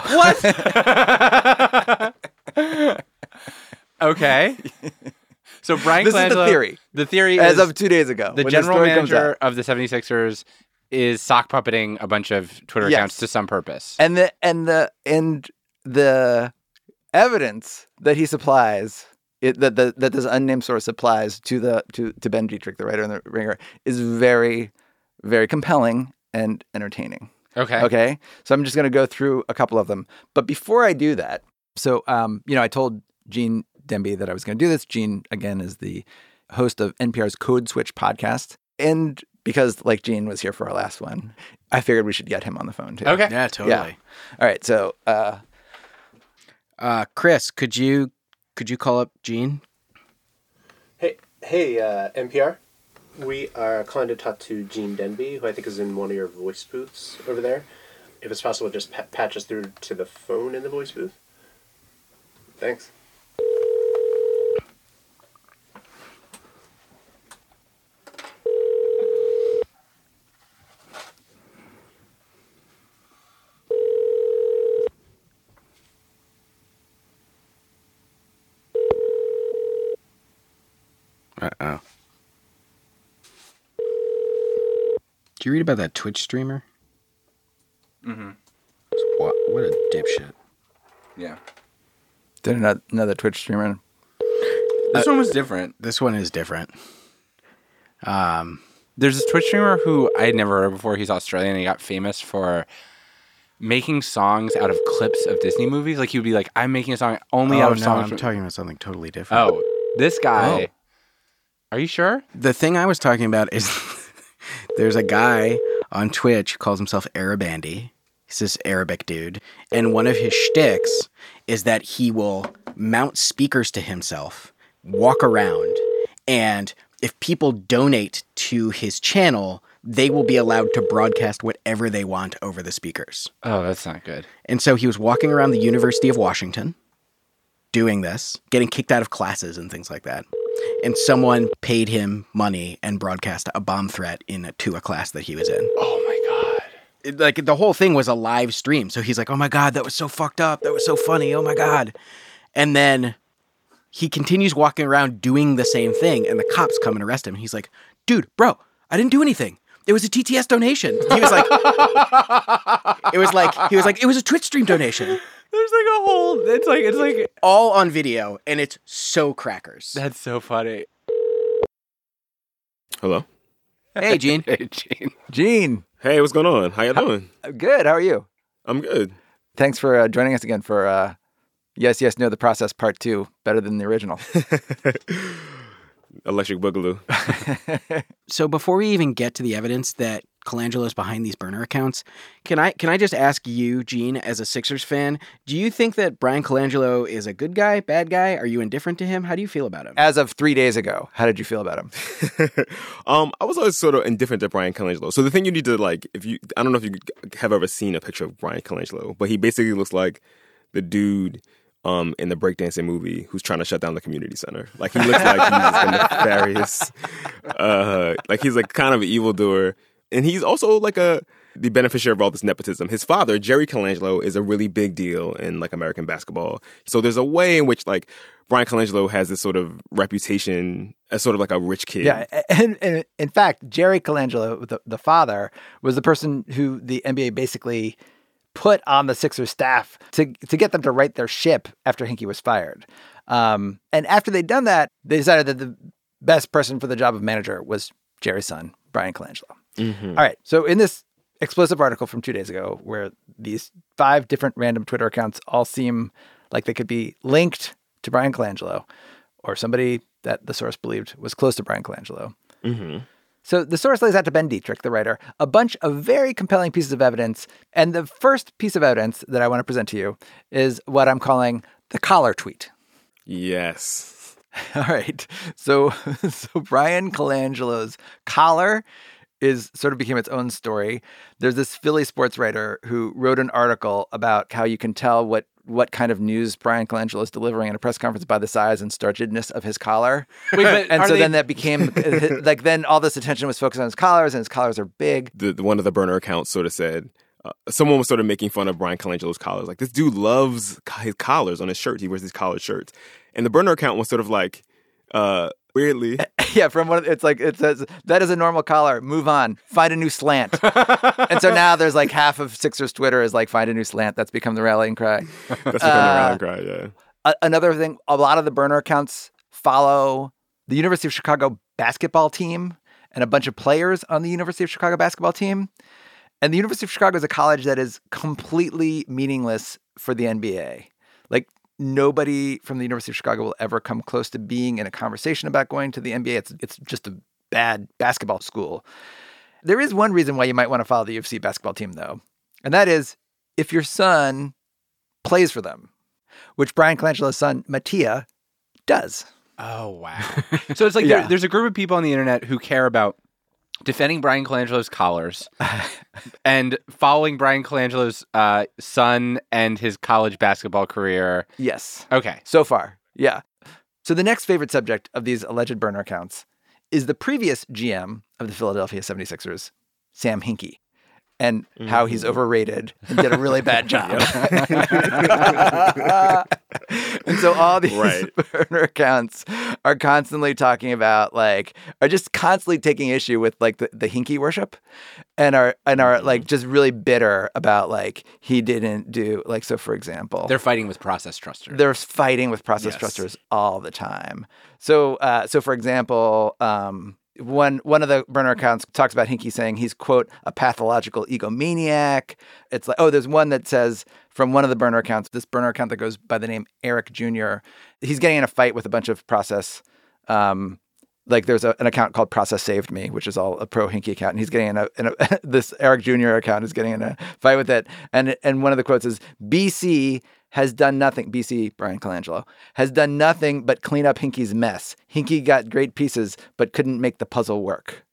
S8: What? Okay. So Brian
S3: This
S8: Colangelo,
S3: is the theory.
S8: The theory
S3: As
S8: is
S3: of two days ago,
S8: the
S3: when
S8: general
S3: story comes
S8: manager
S3: out.
S8: of the seventy-sixers is sock puppeting a bunch of Twitter
S3: Yes.
S8: accounts to some purpose.
S3: And the and the and the evidence that he supplies, it, that the, that this unnamed source supplies to the to to Ben Dietrich, the writer in the Ringer, is very, very compelling and entertaining.
S8: Okay.
S3: Okay. So I'm just going to go through a couple of them. But before I do that, so um, you know, I told Gene Demby that I was going to do this. Gene, again, is the host of N P R's Code Switch podcast, and because like Gene was here for our last one, I figured we should get him on the phone too.
S8: Okay.
S2: Yeah, totally.
S3: All right. So, uh,
S2: Uh, Chris, could you could you call up Gene?
S18: Hey, hey, uh, N P R. We are calling to talk to Gene Demby, who I think is in one of your voice booths over there. If it's possible, just pa- patch us through to the phone in the voice booth. Thanks.
S2: Uh-oh. Did you read about that Twitch streamer?
S1: Mm-hmm.
S2: What, what a dipshit.
S1: Yeah.
S3: Did another, another Twitch streamer.
S1: This one was different.
S2: This one is different. Um,
S1: There's this Twitch streamer who I had never heard of before. He's Australian and he got famous for making songs out of clips of Disney movies. Like he would be like, I'm making a song only
S2: oh,
S1: out of
S2: no,
S1: songs.
S2: I'm
S1: from-
S2: talking about something totally different.
S1: Oh, this guy.
S2: Oh.
S1: Are you sure?
S2: The thing I was talking about is there's a guy on Twitch who calls himself Arabandy. He's this Arabic dude. And one of his shticks is that he will mount speakers to himself, walk around, and if people donate to his channel, they will be allowed to broadcast whatever they want over the speakers.
S1: Oh, that's not good.
S2: And so he was walking around the University of Washington doing this, getting kicked out of classes and things like that. And someone paid him money and broadcast a bomb threat in to a class that he was in.
S1: Oh my God.
S2: It, like the whole thing was a live stream. So he's like, oh my God, that was so fucked up. That was so funny. Oh my God. And then he continues walking around doing the same thing. And the cops come and arrest him. And he's like, dude, bro, I didn't do anything. It was a T T S donation. He was like, it was like, he was like, it was a Twitch stream donation.
S1: There's like a whole, it's like, it's like.
S2: All on video, and it's so crackers.
S1: That's so funny.
S19: Hello?
S2: Hey, Gene.
S1: Hey, Gene.
S3: Gene.
S19: Hey, what's going on? How you doing?
S3: Good. How are you?
S19: I'm good.
S3: Thanks for uh, joining us again for uh, Yes, Yes, No, The Process Part two. Better than the original.
S19: Electric Boogaloo.
S2: So before we even get to the evidence that Colangelo is behind these burner accounts, can I can I just ask you, Gene, as a Sixers fan, do you think that Brian Colangelo is a good guy, bad guy? Are you indifferent to him? How do you feel about him?
S3: As of three days ago, how did you feel about him?
S19: um, I was always sort of indifferent to Brian Colangelo. So the thing you need to like, if you, I don't know if you have ever seen a picture of Brian Colangelo, but he basically looks like the dude um, in the breakdancing movie who's trying to shut down the community center. Like he looks like he's a nefarious, uh, like he's like kind of an evildoer. And he's also like a the beneficiary of all this nepotism. His father, Jerry Colangelo, is a really big deal in like American basketball. So there's a way in which like Brian Colangelo has this sort of reputation as sort of like a rich kid.
S3: Yeah, and, and in fact, Jerry Colangelo, the, the father, was the person who the N B A basically put on the Sixers staff to to get them to right their ship after Hinkie was fired. Um, and after they'd done that, they decided that the best person for the job of manager was Jerry's son, Brian Colangelo.
S19: Mm-hmm.
S3: All right. So in this explosive article from two days ago, where these five different random Twitter accounts all seem like they could be linked to Brian Colangelo or somebody that the source believed was close to Brian Colangelo.
S19: Mm-hmm.
S3: So the source lays out to Ben Dietrich, the writer, a bunch of very compelling pieces of evidence. And the first piece of evidence that I want to present to you is what I'm calling the collar tweet.
S19: Yes.
S3: All right. So, so Brian Colangelo's collar is sort of became its own story. There's this Philly sports writer who wrote an article about how you can tell what what kind of news Brian Colangelo is delivering in a press conference by the size and starchedness of his collar.
S1: Wait, but
S3: and
S1: are
S3: so
S1: they-
S3: then that became like then all this attention was focused on his collars, and his collars are big.
S19: The, the one of the burner accounts sort of said, uh, someone was sort of making fun of Brian Colangelo's collars. Like, this dude loves co- his collars on his shirt. He wears these collared shirts. And the burner account was sort of like, uh, weirdly.
S3: Yeah, from one of, it's like it says that is a normal collar. Move on. Find a new slant. And so now there's like half of Sixers Twitter is like find a new slant. That's become the rallying cry.
S19: That's become the rallying cry. Yeah.
S3: A- another thing, a lot of the burner accounts follow the University of Chicago basketball team and a bunch of players on the University of Chicago basketball team. And the University of Chicago is a college that is completely meaningless for the N B A. Like, nobody from the University of Chicago will ever come close to being in a conversation about going to the N B A. It's it's just a bad basketball school. There is one reason why you might want to follow the U of C basketball team, though, and that is if your son plays for them, which Brian Colangelo's son, Mattia, does.
S1: Oh, wow. So it's like
S3: Yeah.
S1: there, there's a group of people on the internet who care about defending Brian Colangelo's collars and following Brian Colangelo's uh, son and his college basketball career.
S3: Yes.
S1: Okay.
S3: So far, yeah. So the next favorite subject of these alleged burner accounts is the previous G M of the Philadelphia seventy-sixers, Sam Hinkie, and how he's overrated and did a really bad job. And so all these
S19: Right.
S3: burner accounts are constantly talking about, like, are just constantly taking issue with, like, the, the Hinkie worship and are, and are like, just really bitter about, like, he didn't do, like, so for example.
S1: They're fighting with process trusters.
S3: They're fighting with process
S1: Yes.
S3: trusters all the time. So, uh, so for example, um, one one of the burner accounts talks about Hinkie saying he's, quote, a pathological egomaniac. It's like, oh, there's one that says from one of the burner accounts, this burner account that goes by the name Eric Junior, he's getting in a fight with a bunch of process. Um, like there's a, an account called Process Saved Me, which is all a pro Hinkie account, and he's getting in a, in a this Eric Junior account is getting in a fight with it. And and one of the quotes is B C has done nothing. B C, Brian Colangelo, has done nothing but clean up Hinkie's mess. Hinkie got great pieces, but couldn't make the puzzle work.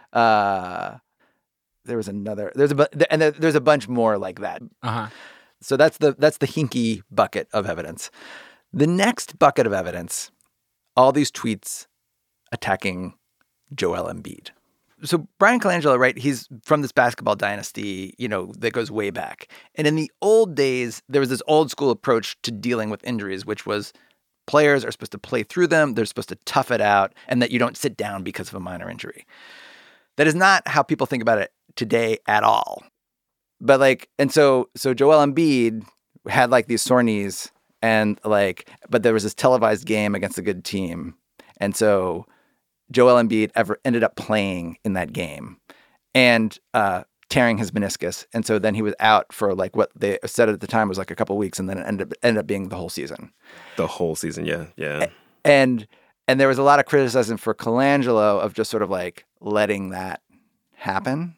S3: Uh, there was another. There's a bu- and there- there's a bunch more like that.
S1: Uh-huh.
S3: So that's the that's the Hinkie bucket of evidence. The next bucket of evidence, all these tweets attacking Joel Embiid. So Brian Colangelo, right, he's from this basketball dynasty, you know, that goes way back. And in the old days, there was this old school approach to dealing with injuries, which was players are supposed to play through them, they're supposed to tough it out, and that you don't sit down because of a minor injury. That is not how people think about it today at all. But like, and so so Joel Embiid had like these sore knees, and like, but there was this televised game against a good team. And so Joel Embiid ever ended up playing in that game and uh, tearing his meniscus. And so then he was out for like what they said at the time was like a couple of weeks, and then it ended up, ended up being the whole season.
S19: The whole season, yeah, yeah.
S3: And and there was a lot of criticism for Colangelo of just sort of like letting that happen.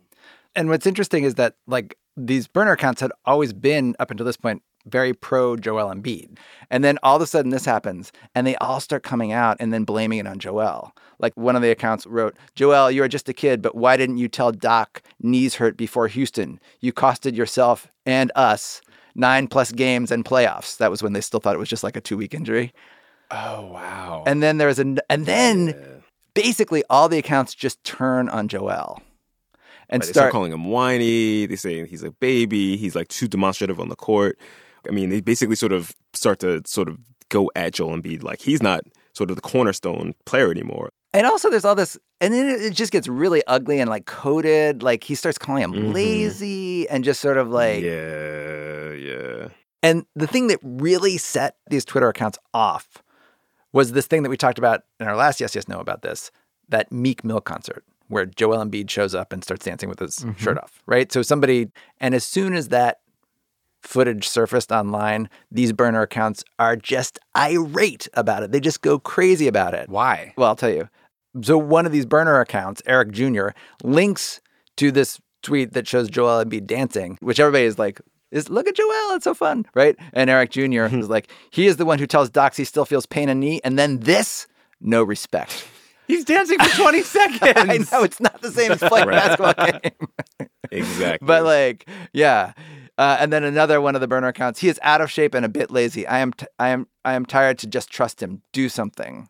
S3: And what's interesting is that like these burner accounts had always been up until this point very pro Joel Embiid. And then all of a sudden this happens and they all start coming out and then blaming it on Joel. Like one of the accounts wrote, Joel, you were just a kid, but why didn't you tell Doc knees hurt before Houston? You costed yourself and us nine plus games and playoffs. That was when they still thought it was just like a two week injury.
S1: Oh, wow.
S3: And then there's an, and then yeah. basically all the accounts just turn on Joel. And
S19: right, they
S3: start,
S19: start calling him whiny. They say he's a baby. He's like too demonstrative on the court. I mean, they basically sort of start to sort of go at Joel Embiid like he's not sort of the cornerstone player anymore.
S3: And also there's all this, and then it just gets really ugly and like coded. Like he starts calling him mm-hmm. lazy and just sort of like.
S19: Yeah, yeah.
S3: And the thing that really set these Twitter accounts off was this thing that we talked about in our last Yes, Yes, No about this, that Meek Mill concert where Joel Embiid shows up and starts dancing with his mm-hmm. shirt off, right? So somebody, and as soon as that footage surfaced online, these burner accounts are just irate about it. They just go crazy about it.
S1: Why?
S3: Well, I'll tell you. So one of these burner accounts, Eric Junior, links to this tweet that shows Joel Embiid dancing, which everybody is like, is look at Joel, it's so fun, right? And Eric Junior was like, he is the one who tells Docs he still feels pain in knee, and then this, no respect.
S1: He's dancing for twenty seconds.
S3: I know, it's not the same as playing a basketball game.
S19: Exactly.
S3: But like, yeah. Uh, and then another one of the burner accounts, he is out of shape and a bit lazy. I am, t- I am, I am tired to just trust him. Do something.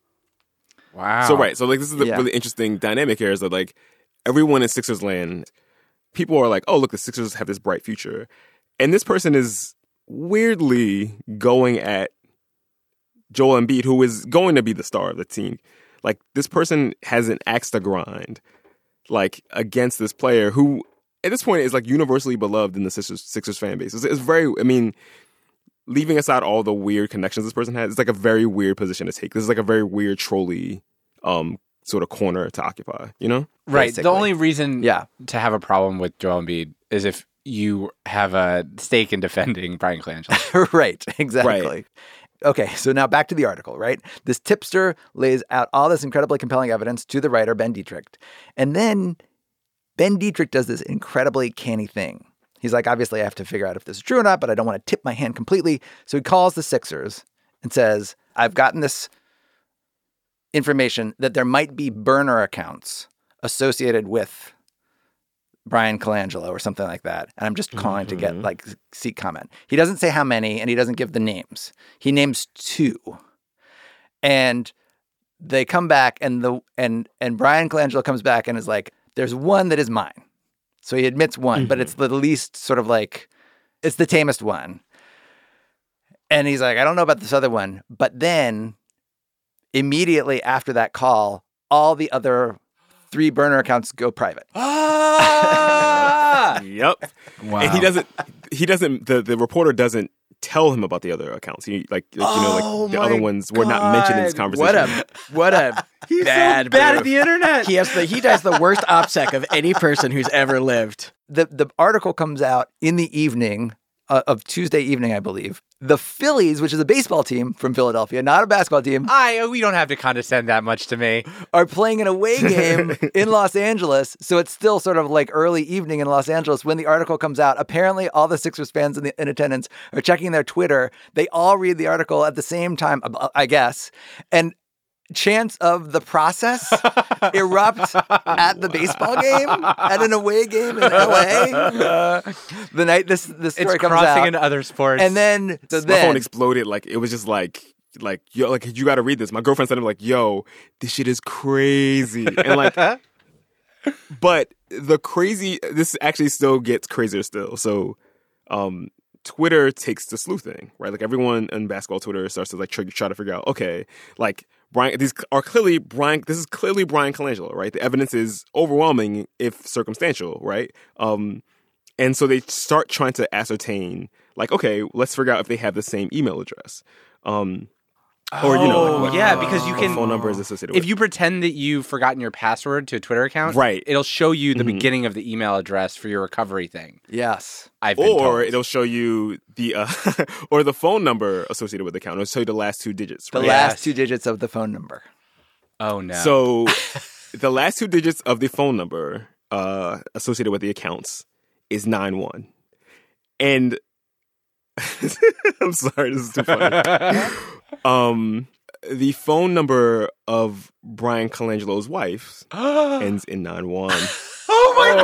S1: Wow.
S19: So right, so like this is the
S3: Yeah.
S19: really interesting dynamic here is that like everyone in Sixers land, people are like, oh look, the Sixers have this bright future, and this person is weirdly going at Joel Embiid, who is going to be the star of the team. Like this person has an axe to grind, like against this player who at this point is like universally beloved in the Sixers, Sixers fan base. It's, it's very, I mean, leaving aside all the weird connections this person has, it's like a very weird position to take. This is like a very weird trolley um, sort of corner to occupy, you know?
S1: Right.
S3: Basically.
S1: The only reason
S3: Yeah.
S1: to have a problem with Joel Embiid is if you have a stake in defending Brian Colangelo.
S3: Right, exactly.
S19: Right.
S3: Okay, so now back to the article, right? This tipster lays out all this incredibly compelling evidence to the writer, Ben Dietrich. And then Ben Dietrich does this incredibly canny thing. He's like, obviously, I have to figure out if this is true or not, but I don't want to tip my hand completely. So he calls the Sixers and says, I've gotten this information that there might be burner accounts associated with Brian Colangelo or something like that. And I'm just calling mm-hmm. to get like seek comment. He doesn't say how many and he doesn't give the names. He names two. And they come back and the and and Brian Colangelo comes back and is like, there's one that is mine. So he admits one, mm-hmm. but it's the least sort of like, it's the tamest one. And he's like, I don't know about this other one. But then immediately after that call, all the other three burner accounts go private.
S19: Ah! Yep.
S1: Wow.
S19: And he doesn't, he doesn't, the, the reporter doesn't tell him about the other accounts. He like, like
S3: oh
S19: you know, like the other ones were not mentioned in this conversation.
S2: What a, what a
S1: He's
S2: bad
S1: so bad
S2: move.
S1: at the internet.
S2: He has the, he does the worst OPSEC of any person who's ever lived.
S3: The, the article comes out in the evening uh, of Tuesday evening, I believe. The Phillies, which is a baseball team from Philadelphia, not a basketball team.
S1: I we don't have to condescend that much to me.
S3: Are playing an away game in Los Angeles. So it's still sort of like early evening in Los Angeles when the article comes out. Apparently, all the Sixers fans in, the, in attendance are checking their Twitter. They all read the article at the same time, I guess. And chants of the process erupt at the baseball game, at an away game in L A. Uh, the night this this story
S1: it's
S3: comes
S1: crossing
S3: out,
S1: into other sports,
S3: and then so
S19: My
S3: then
S19: phone exploded. Like it was just like, like yo, like you got to read this. My girlfriend said, "I'm like, yo, this shit is crazy," and like, but the crazy, this actually still gets crazier still. So, um. Twitter takes the sleuthing, right? Like everyone in basketball Twitter starts to like try, try to figure out, okay, like Brian, these are clearly Brian, this is clearly Brian Colangelo, right? The evidence is overwhelming if circumstantial, right? Um, and so they start trying to ascertain, like, okay, let's figure out if they have the same email address. Um, or, you know, like what,
S1: yeah, because you
S19: what
S1: can
S19: phone number is associated
S1: if
S19: with.
S1: you pretend that you've forgotten your password to a Twitter account,
S19: right?
S1: It'll show you the
S19: Mm-hmm.
S1: beginning of the email address for your recovery thing.
S3: Yes,
S1: I've been
S19: or
S1: told.
S19: it'll show you the uh, or the phone number associated with the account. It'll show you the last two digits.
S3: The
S19: right?
S3: last
S1: Yes.
S3: two digits of the phone number.
S1: Oh no!
S19: So the last two digits of the phone number uh, associated with the accounts is nine one, and I'm sorry, this is too funny. um, the phone number of Brian Colangelo's wife ends in nine one.
S1: Oh my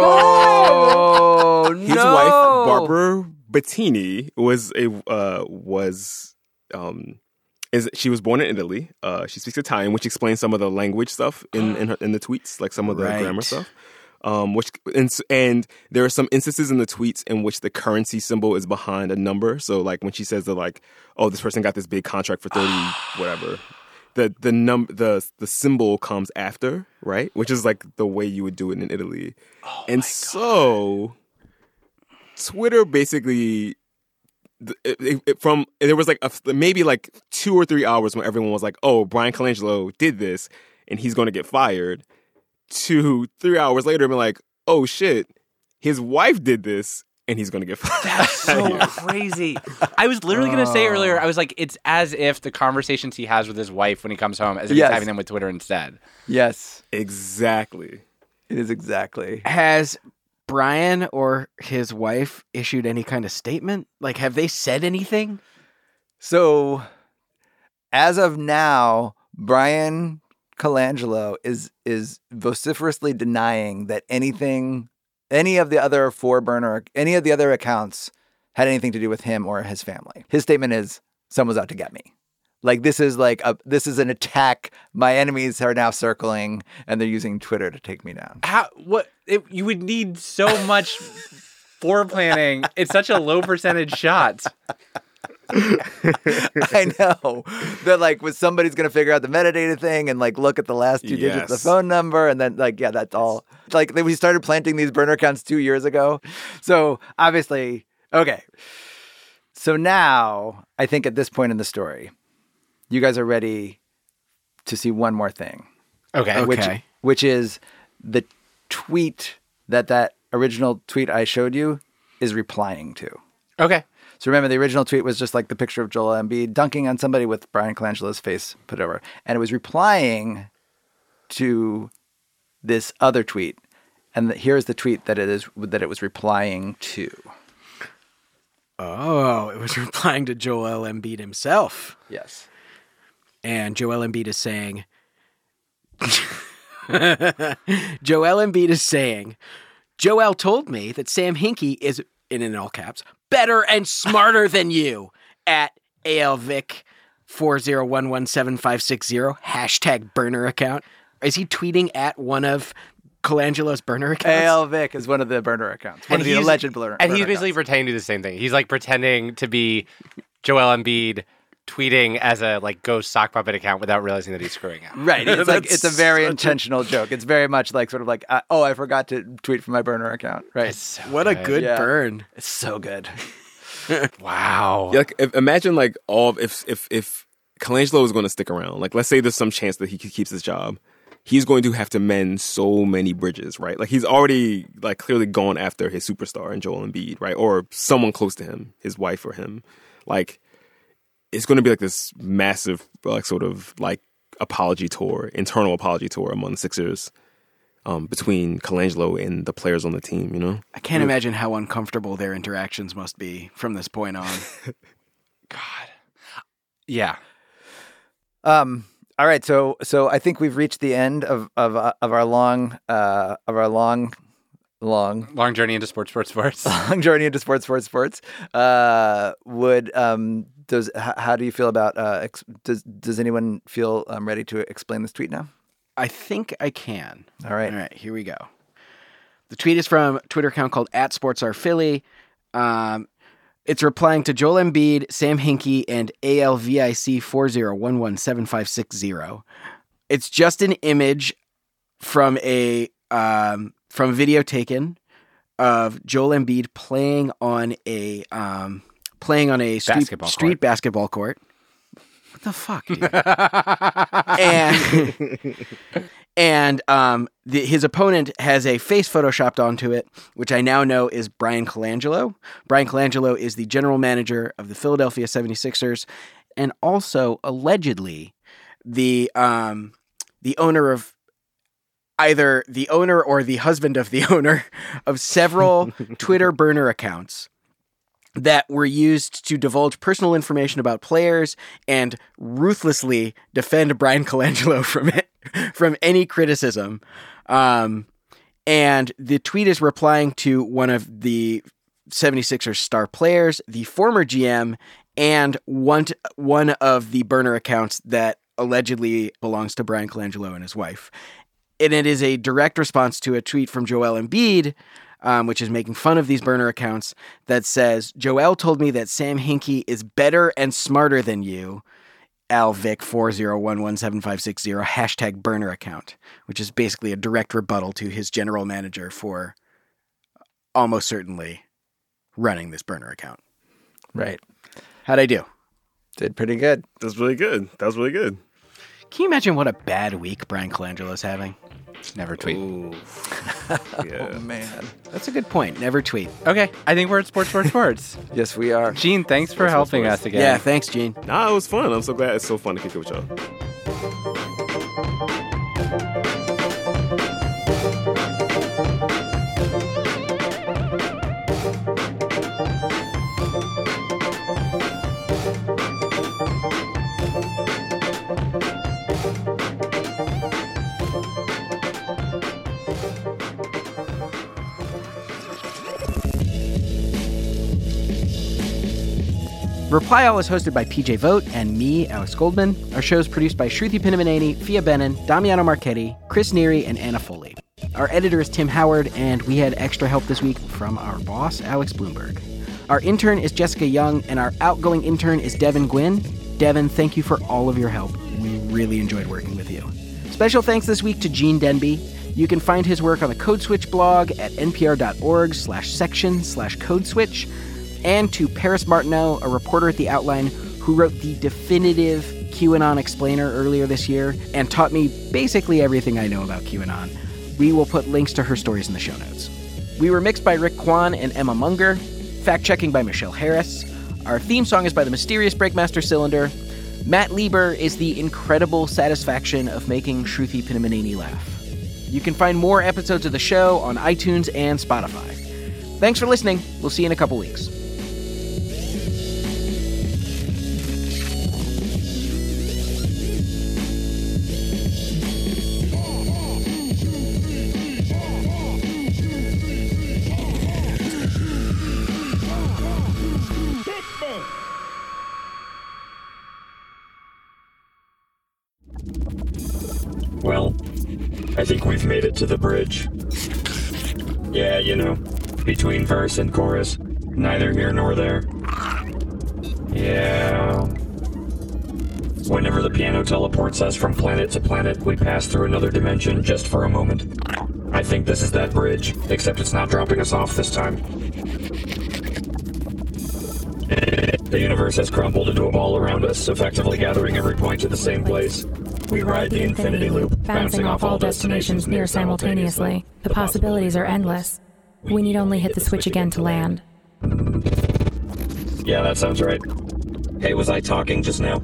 S3: Oh,
S19: His
S3: no.
S19: wife, Barbara Bettini, was a uh, was um is she was born in Italy. Uh, she speaks Italian, which explains some of the language stuff in in, her, in the tweets, like some of the
S3: Right.
S19: grammar stuff. Um, which and, and there are some instances in the tweets in which the currency symbol is behind a number. So, like when she says that, like, oh, this person got this big contract for thirty, whatever. The the num the the symbol comes after, right? Which is like the way you would do it in Italy.
S1: Oh
S19: and so Twitter basically it, it, it, from there was like a, maybe like two or three hours when everyone was like, "Oh, Brian Colangelo did this, and he's going to get fired." To three hours later, being like, "Oh shit, his wife did this, and he's going to get fired.
S1: That's so crazy. I was literally going to say earlier, I was like, it's as if the conversations he has with his wife when he comes home, as if
S3: Yes.
S1: he's having them with Twitter instead.
S3: Yes.
S19: Exactly.
S3: It is exactly.
S2: Has Brian or his wife issued any kind of statement? Like, have they said anything?
S3: So, as of now, Brian Colangelo is is vociferously denying that anything, any of the other four burner, any of the other accounts had anything to do with him or his family. His statement is, "Someone's out to get me." Like this is like a this is an attack. My enemies are now circling, and they're using Twitter to take me down.
S1: How? What? It, you would need so much foreplanning. It's such a low percentage shot.
S3: I know that like was somebody's gonna figure out the metadata thing and like look at the last two digits of the
S19: Yes.
S3: phone number and then like yeah that's all like we started planting these burner accounts two years ago, so obviously okay. So now I think at this point in the story, you guys are ready to see one more thing.
S1: Okay.
S3: Which
S2: Okay.
S3: which is the tweet that that original tweet I showed you is replying to.
S1: Okay.
S3: So remember, the original tweet was just like the picture of Joel Embiid dunking on somebody with Brian Colangelo's face put over. And it was replying to this other tweet. And the, here's the tweet that it is that it was replying to.
S2: Oh, it was replying to Joel Embiid himself.
S3: Yes.
S2: And Joel Embiid is saying, Joel Embiid is saying, Joel told me that Sam Hinkie is, in, in all caps, better and smarter than you at A L Vic four zero one one seven five six zero, hashtag burner account. Is he tweeting at one of Colangelo's burner accounts?
S3: A L Vic is one of the burner accounts. One
S1: And
S3: of the
S1: he's-
S3: alleged burner
S8: And he's
S3: burner
S8: basically
S3: accounts.
S8: pretending to do the same thing. He's like pretending to be Joel Embiid tweeting as a like ghost sock puppet account without realizing that he's screwing up.
S3: Right. It's like
S19: That's
S3: it's a very
S19: such a-
S3: intentional joke. It's very much like sort of like, uh, oh, I forgot to tweet from my burner account. Right.
S8: So
S2: What a good
S3: Yeah.
S2: burn.
S3: It's so good.
S8: Wow.
S19: Yeah, like if, imagine like all if if if Colangelo is going to stick around. Like let's say there's some chance that he keeps his job. He's going to have to mend so many bridges, right? Like he's already like clearly gone after his superstar in Joel Embiid, right? Or someone close to him, his wife or him. Like it's going to be like this massive like sort of like apology tour, internal apology tour among the Sixers. Um, between Colangelo and the players on the team, you know?
S2: I can't imagine how uncomfortable their interactions must be from this point on.
S1: Yeah.
S3: Um. All right. So so I think we've reached the end of of uh, of our long uh of our long long
S1: Long journey into sports, sports, sports.
S3: long journey into sports sports sports. Uh. Would um. Does h- how do you feel about uh? Ex- does Does anyone feel um, ready to explain this tweet now?
S2: I think I can.
S3: All right.
S2: All right, here we go. The tweet is from a Twitter account called at SportsRPhilly. Um, it's replying to Joel Embiid, Sam Hinkie, and A L V I C four zero one one seven five six zero. It's just an image from a um, from a video taken of Joel Embiid playing on a um, playing on a street
S1: Basketball
S2: street
S1: court.
S2: basketball court. What the fuck, dude? and and um, the, his opponent has a face photoshopped onto it, which I now know is Brian Colangelo. Brian Colangelo is the general manager of the Philadelphia seventy-sixers and also allegedly the um, the owner of either the owner or the husband of the owner of several Twitter burner accounts that were used to divulge personal information about players and ruthlessly defend Brian Colangelo from it, from any criticism. Um, and the tweet is replying to one of the seventy-sixers star players, the former G M, and one, one of the burner accounts that allegedly belongs to Brian Colangelo and his wife. And it is a direct response to a tweet from Joel Embiid, Um, which is making fun of these burner accounts, that says, Joel told me that Sam Hinkie is better and smarter than you, Alvic four zero one one seven five six zero, hashtag burner account, which is basically a direct rebuttal to his general manager for almost certainly running this burner account.
S3: Right.
S2: How'd I do?
S3: Did pretty good.
S19: That's really good. That was really good.
S2: Can you imagine what a bad week Brian Colangelo's having?
S1: Never tweet.
S19: Yeah.
S3: Oh, man.
S2: That's a good point. Never tweet.
S1: Okay, I think we're at Sports, Sports, Sports.
S3: Yes, we are.
S1: Gene, thanks for
S19: Sports,
S1: helping
S19: sports.
S1: us again.
S2: Yeah, thanks, Gene.
S19: Nah, it was fun. I'm so glad. It's so fun to kick it with y'all.
S2: Reply All is hosted by P J Vogt and me, Alex Goldman. Our show is produced by Shruti Pinamaneni, Fia Benin, Damiano Marchetti, Chris Neary, and Anna Foley. Our editor is Tim Howard, and we had extra help this week from our boss, Alex Bloomberg. Our intern is Jessica Young, and our outgoing intern is Devin Gwynn. Devin, thank you for all of your help. We really enjoyed working with you. Special thanks this week to Gene Denby. You can find his work on the Code Switch blog at npr.org slash section slash code switch. And to Paris Martineau, a reporter at The Outline, who wrote the definitive QAnon explainer earlier this year and taught me basically everything I know about QAnon. We will put links to her stories in the show notes. We were mixed by Rick Kwan and Emma Munger, fact-checking by Michelle Harris. Our theme song is by the mysterious Breakmaster Cylinder. Matt Lieber is the incredible satisfaction of making Shruti Pinamaneni laugh. You can find more episodes of the show on iTunes and Spotify. Thanks for listening. We'll see you in a couple weeks.
S20: Well, I think we've made it to the bridge. Yeah, you know, between verse and chorus. Neither here nor there. Yeah. Whenever the piano teleports us from planet to planet, we pass through another dimension just for a moment. I think this is that bridge, except it's not dropping us off this time. The universe has crumbled into a ball around us, effectively gathering every point to the same place. We ride the infinity loop, bouncing off all destinations near simultaneously.
S10: The possibilities are endless. We need only hit the switch again to land.
S20: Yeah, that sounds right. Hey, was I talking just now?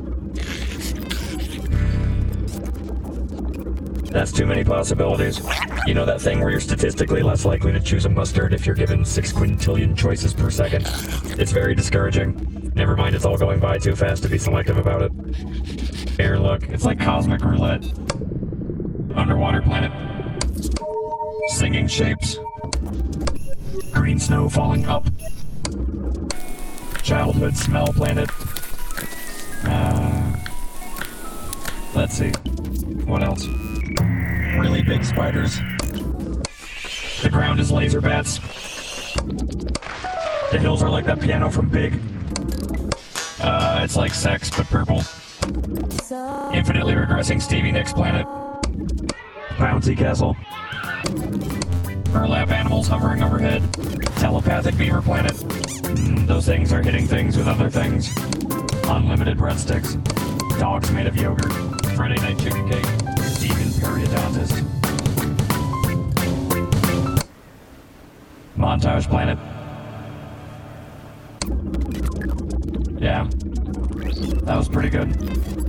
S20: That's too many possibilities. You know that thing where you're statistically less likely to choose a mustard if you're given six quintillion choices per second? It's very discouraging. Never mind, it's all going by too fast to be selective about it. Here, look, it's like cosmic roulette. Underwater planet. Singing shapes. Green snow falling up. Childhood smell planet. Uh, let's see. What else? Really big spiders. The ground is laser bats. The hills are like that piano from Big. Uh, it's like sex, but purple. Infinitely regressing Stevie Nicks planet. Bouncy castle. Burlap animals hovering overhead. Telepathic beaver planet. Mm, those things are hitting things with other things. Unlimited breadsticks. Dogs made of yogurt. Friday night chicken cake. Demon periodontist. Montage planet. Yeah. That was pretty good.